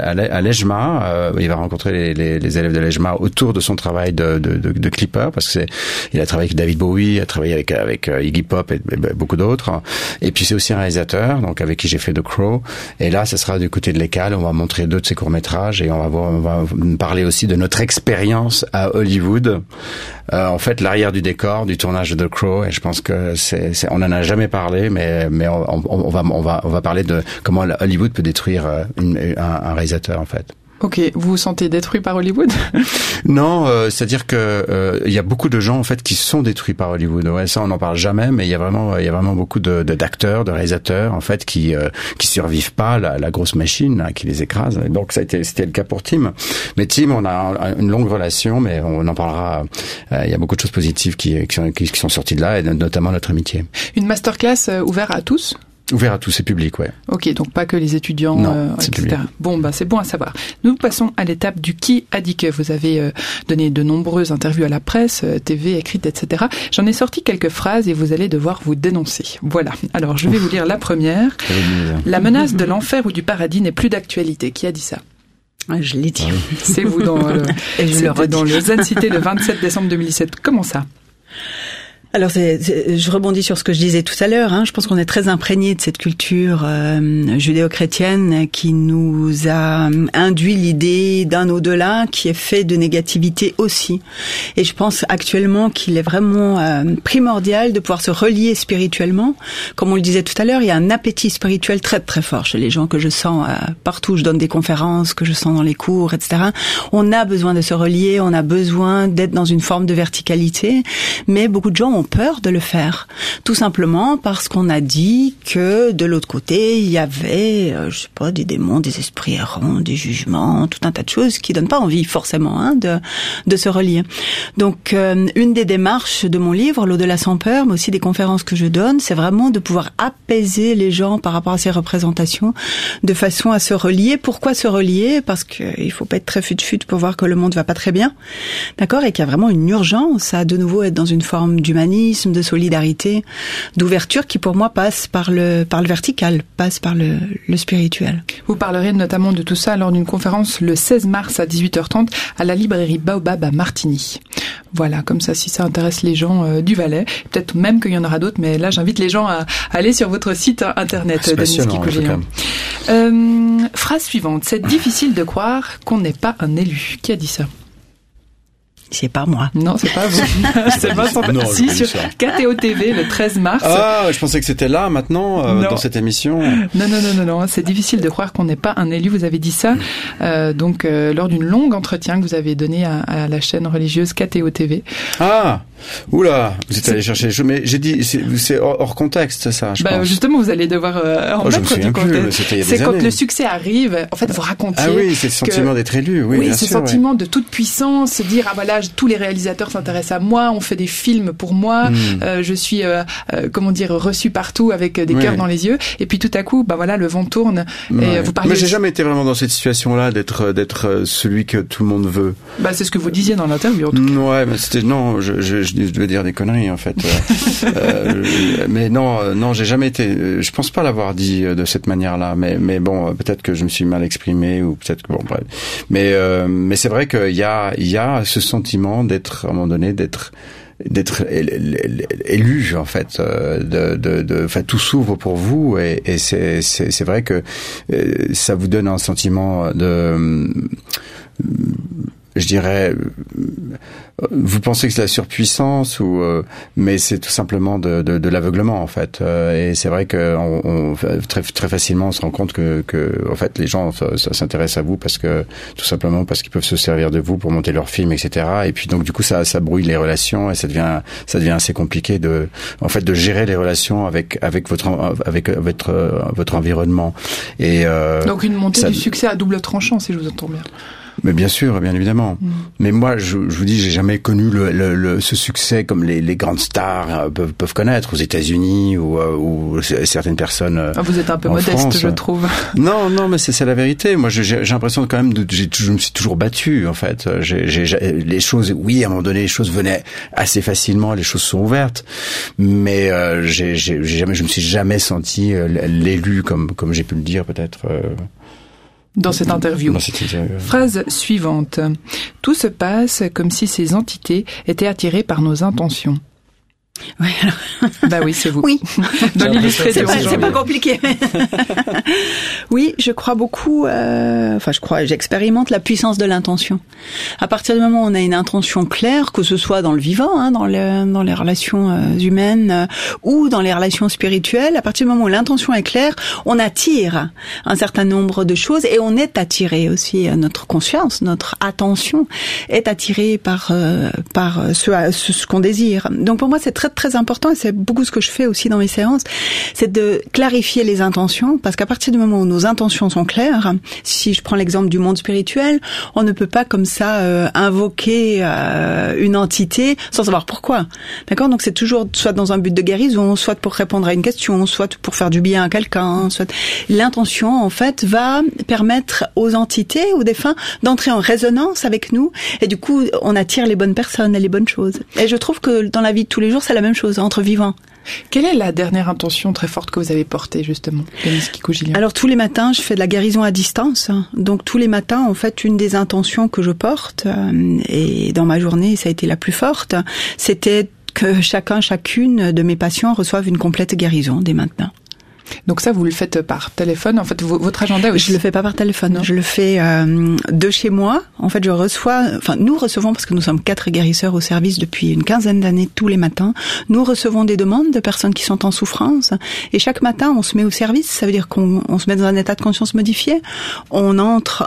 l'EJMA, il va rencontrer les élèves de l'EJMA autour de son travail de clipper, parce que il a travaillé avec David Bowie, il a travaillé avec Iggy Pop et beaucoup d'autres. Et puis c'est aussi un réalisateur, donc avec qui j'ai fait The Crow. Et là, ça sera du côté de l'École. On va montrer 2 de ses courts-métrages et on va parler aussi de notre expérience à Hollywood. En fait, l'arrière du décor du tournage de The Crow. Et je pense que on n'en a jamais parlé, mais on va parler de comment Hollywood peut détruire un réalisateur, en fait. Ok, vous vous sentez détruit par Hollywood? Non, c'est-à-dire que il y a beaucoup de gens en fait qui sont détruits par Hollywood. Ouais, ça on n'en parle jamais, mais il y a vraiment beaucoup d'acteurs, de réalisateurs en fait qui survivent pas la grosse machine là, qui les écrase. Donc c'était le cas pour Tim. Mais Tim, on a une longue relation, mais on en parlera. Il y a beaucoup de choses positives qui sont sorties de là, et notamment notre amitié. Une masterclass ouverte à tous? Ouvert à tous, c'est public, ouais. Ok, donc pas que les étudiants, c'est etc. public. Bon, bah c'est bon à savoir. Nous passons à l'étape du qui a dit que. Vous avez donné de nombreuses interviews à la presse, TV, écrite, etc. J'en ai sorti quelques phrases et vous allez devoir vous dénoncer. Voilà. Alors, je vais vous lire la première. La menace de l'enfer ou du paradis n'est plus d'actualité. Qui a dit ça? Je l'ai dit. C'est vous dans le Zen Cité le 27 décembre 2017. Comment ça? Alors, je rebondis sur ce que je disais tout à l'heure. Je pense qu'on est très imprégné de cette culture judéo-chrétienne qui nous a induit l'idée d'un au-delà qui est fait de négativité aussi. Et je pense actuellement qu'il est vraiment primordial de pouvoir se relier spirituellement. Comme on le disait tout à l'heure, il y a un appétit spirituel très très fort chez les gens que je sens partout. Je donne des conférences, que je sens dans les cours, etc. On a besoin de se relier, on a besoin d'être dans une forme de verticalité, mais beaucoup de gens ont peur de le faire, tout simplement parce qu'on a dit que de l'autre côté il y avait, je sais pas, des démons, des esprits errants, des jugements, tout un tas de choses qui donnent pas envie forcément de se relier. Donc une des démarches de mon livre, L'au-delà sans peur, mais aussi des conférences que je donne, c'est vraiment de pouvoir apaiser les gens par rapport à ces représentations, de façon à se relier. Pourquoi se relier? Parce que il faut pas être très fut-fut pour voir que le monde va pas très bien, d'accord, et qu'il y a vraiment une urgence à de nouveau être dans une forme d'humanisme, de solidarité, d'ouverture qui pour moi passe par le vertical, passe par le spirituel. Vous parlerez notamment de tout ça lors d'une conférence le 16 mars à 18h30 à la librairie Baobab à Martigny. Voilà, comme ça, si ça intéresse les gens du Valais, peut-être même qu'il y en aura d'autres, mais là, j'invite les gens à aller sur votre site internet. C'est passionnant, en tout cas. Phrase suivante. C'est difficile de croire qu'on n'est pas un élu. Qui a dit ça? C'est pas moi. Non, c'est pas vous. C'est Vincent. Si, sur KTO TV le 13 mars. Ah, je pensais que c'était là, maintenant, dans cette émission. Non. C'est difficile de croire qu'on n'est pas un élu. Vous avez dit ça, donc, lors d'une longue entretien que vous avez donné à la chaîne religieuse KTO TV. Ah! Oula, vous êtes allé chercher les choses, mais j'ai dit, c'est hors contexte, ça, je pense. Justement, vous allez devoir en mettre du contexte. C'est quand le succès arrive, en fait, vous racontiez. Ah oui, c'est le sentiment d'être élu, oui, bien sûr. Oui, ce sentiment de toute puissance, se dire, ah voilà, tous les réalisateurs s'intéressent à moi, on fait des films pour moi, je suis, reçu partout avec des cœurs dans les yeux, et puis tout à coup, le vent tourne, et vous parlez. Mais j'ai jamais été vraiment dans cette situation-là, d'être celui que tout le monde veut. C'est ce que vous disiez dans l'interview, en tout cas. Ouais, mais c'était, non, je devais dire des conneries en fait. Mais non, j'ai jamais été. Je pense pas l'avoir dit de cette manière-là. Mais bon, peut-être que je me suis mal exprimé ou peut-être que bon, bref. Mais c'est vrai qu'il y a ce sentiment d'être à un moment donné d'être élu en fait, tout s'ouvre pour vous et c'est vrai que ça vous donne un sentiment je dirais, vous pensez que c'est la surpuissance ou mais c'est tout simplement de l'aveuglement en fait. Et c'est vrai que très facilement on se rend compte que en fait les gens s'intéressent à vous parce qu'ils peuvent se servir de vous pour monter leur film, etc. Et puis donc du coup ça brouille les relations et ça devient assez compliqué de gérer les relations avec votre environnement. Et donc une montée du succès à double tranchant, si je vous entends bien. Mais bien sûr, bien évidemment. Mais moi, je vous dis, j'ai jamais connu ce succès comme les grandes stars peuvent connaître aux États-Unis ou certaines personnes. Vous êtes un peu modeste, France. je trouve. Non, mais c'est la vérité. Moi, j'ai l'impression quand même je me suis toujours battu en fait. Les choses, oui, à un moment donné, les choses venaient assez facilement, les choses sont ouvertes. Mais je me suis jamais senti l'élu comme j'ai pu le dire peut-être. Dans cette interview. Phrase suivante. Tout se passe comme si ces entités étaient attirées par nos intentions. Oui, alors... Bah oui, c'est vous. Oui. Dans l'illustré c'est pas compliqué. Oui, je crois beaucoup, j'expérimente la puissance de l'intention. À partir du moment où on a une intention claire, que ce soit dans le vivant, dans les relations humaines ou dans les relations spirituelles, à partir du moment où l'intention est claire, on attire un certain nombre de choses et on est attiré aussi. Notre conscience, notre attention est attirée par ce qu'on désire. Donc pour moi, c'est très très important et c'est beaucoup ce que je fais aussi dans mes séances, c'est de clarifier les intentions parce qu'à partir du moment où nos intentions sont claires, si je prends l'exemple du monde spirituel, on ne peut pas comme ça invoquer une entité sans savoir pourquoi. D'accord ? Donc c'est toujours soit dans un but de guérison, soit pour répondre à une question, soit pour faire du bien à quelqu'un, soit l'intention en fait va permettre aux entités, aux défunts d'entrer en résonance avec nous et du coup on attire les bonnes personnes et les bonnes choses. Et je trouve que dans la vie de tous les jours, c'est la même chose entre vivants. Quelle est la dernière intention très forte que vous avez portée, justement, Denise Kiko-Gillian ? Alors, tous les matins, je fais de la guérison à distance. Donc, tous les matins, en fait, une des intentions que je porte, et dans ma journée, ça a été la plus forte, c'était que chacune de mes patients reçoive une complète guérison dès maintenant. Donc ça, vous le faites par téléphone. En fait, votre agenda aussi. Je le fais pas par téléphone. Non. Je le fais de chez moi. En fait, nous recevons, parce que nous sommes 4 guérisseurs au service depuis une 15aine d'années tous les matins. Nous recevons des demandes de personnes qui sont en souffrance. Et chaque matin, on se met au service. Ça veut dire qu'on se met dans un état de conscience modifié. On entre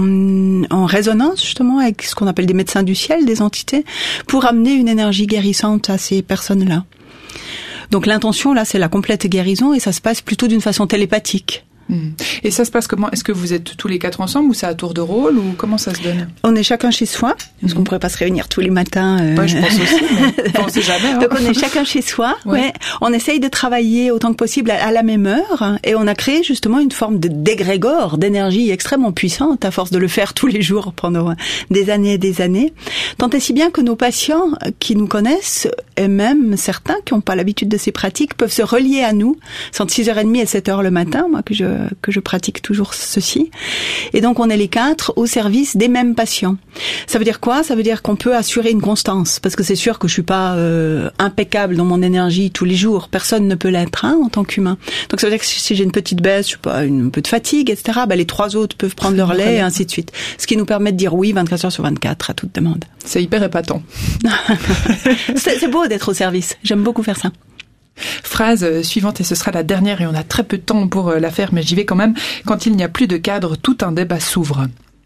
en résonance, justement, avec ce qu'on appelle des médecins du ciel, des entités, pour amener une énergie guérissante à ces personnes-là. Donc l'intention, là, c'est la complète guérison et ça se passe plutôt d'une façon télépathique. Et ça se passe comment ? Est-ce que vous êtes tous les 4 ensemble ou c'est à tour de rôle ou comment ça se donne ? On est chacun chez soi, parce qu'on pourrait pas se réunir tous les matins. Ouais, je pense aussi, mais on sait jamais. Hein. Donc on est chacun chez soi. Ouais. On essaye de travailler autant que possible à la même heure et on a créé justement une forme d'égrégore, d'énergie extrêmement puissante à force de le faire tous les jours pendant des années et des années. Tant et si bien que nos patients qui nous connaissent et même certains qui n'ont pas l'habitude de ces pratiques peuvent se relier à nous. C'est entre 6h30 et 7h le matin, moi, que je pratique toujours ceci. Et donc, on est les 4 au service des mêmes patients. Ça veut dire quoi ? Ça veut dire qu'on peut assurer une constance. Parce que c'est sûr que je suis pas impeccable dans mon énergie tous les jours. Personne ne peut l'être, en tant qu'humain. Donc, ça veut dire que si j'ai une petite baisse, je sais pas, un peu de fatigue, etc., les 3 autres peuvent prendre leur lait et ainsi de suite. Ce qui nous permet de dire oui 24 heures sur 24 à toute demande. C'est hyper épatant. C'est beau d'être au service. J'aime beaucoup faire ça. Phrase suivante, et ce sera la dernière, et on a très peu de temps pour la faire, mais j'y vais quand même. Quand il n'y a plus de cadre, tout un débat s'ouvre.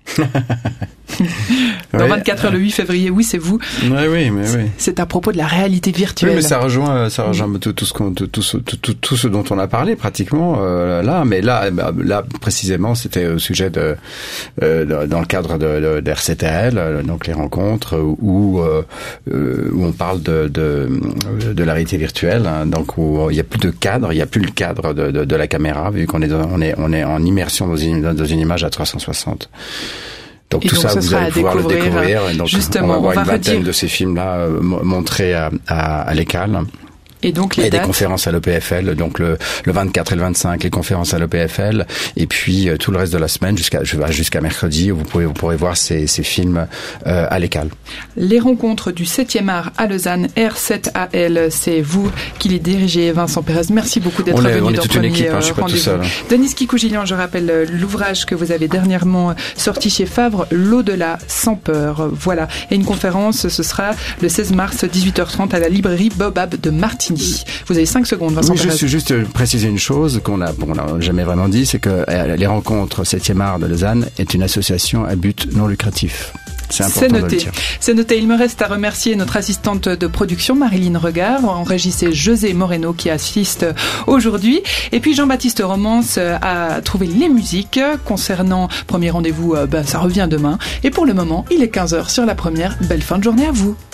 Dans 24 heures le 8 février, oui, c'est vous. Oui. C'est à propos de la réalité virtuelle. Oui, mais ça rejoint tout ce dont on a parlé pratiquement là. Mais là précisément, c'était au sujet dans le cadre d'RCTL, donc les rencontres où on parle de la réalité virtuelle. Donc où il y a plus de cadre, il y a plus le cadre de la caméra vu qu'on est en immersion dans une image à 360. Donc tout ça, vous allez pouvoir le découvrir. Donc, justement, on va avoir une vingtaine de ces films-là montrés à l'ECAL. Et donc les et dates. Des conférences à l'EPFL, donc le 24 et le 25, les conférences à l'EPFL, et puis tout le reste de la semaine jusqu'à mercredi, où vous pourrez voir ces films à l'ECAL. Les rencontres du 7e art à Lausanne, R7AL, c'est vous qui les dirigez, Vincent Pérez. Merci beaucoup d'être venu dans le toute une équipe, je suis pas tout seul. Denis Kikougilian, je rappelle l'ouvrage que vous avez dernièrement sorti chez Favre, L'au-delà sans peur. Voilà. Et une conférence, ce sera le 16 mars, 18h30 à la librairie Baobab de Martigny. Vous avez 5 secondes, Vincent Pérez. Juste préciser une chose qu'on n'a jamais vraiment dit, c'est que les rencontres 7e art de Lausanne est une association à but non lucratif. C'est important de le dire. C'est noté. Il me reste à remercier notre assistante de production, Marilyn Regard. En régie, c'est José Moreno qui assiste aujourd'hui. Et puis Jean-Baptiste Romance a trouvé les musiques. Concernant Premier Rendez-vous, ça revient demain. Et pour le moment, il est 15h sur la première. Belle fin de journée à vous.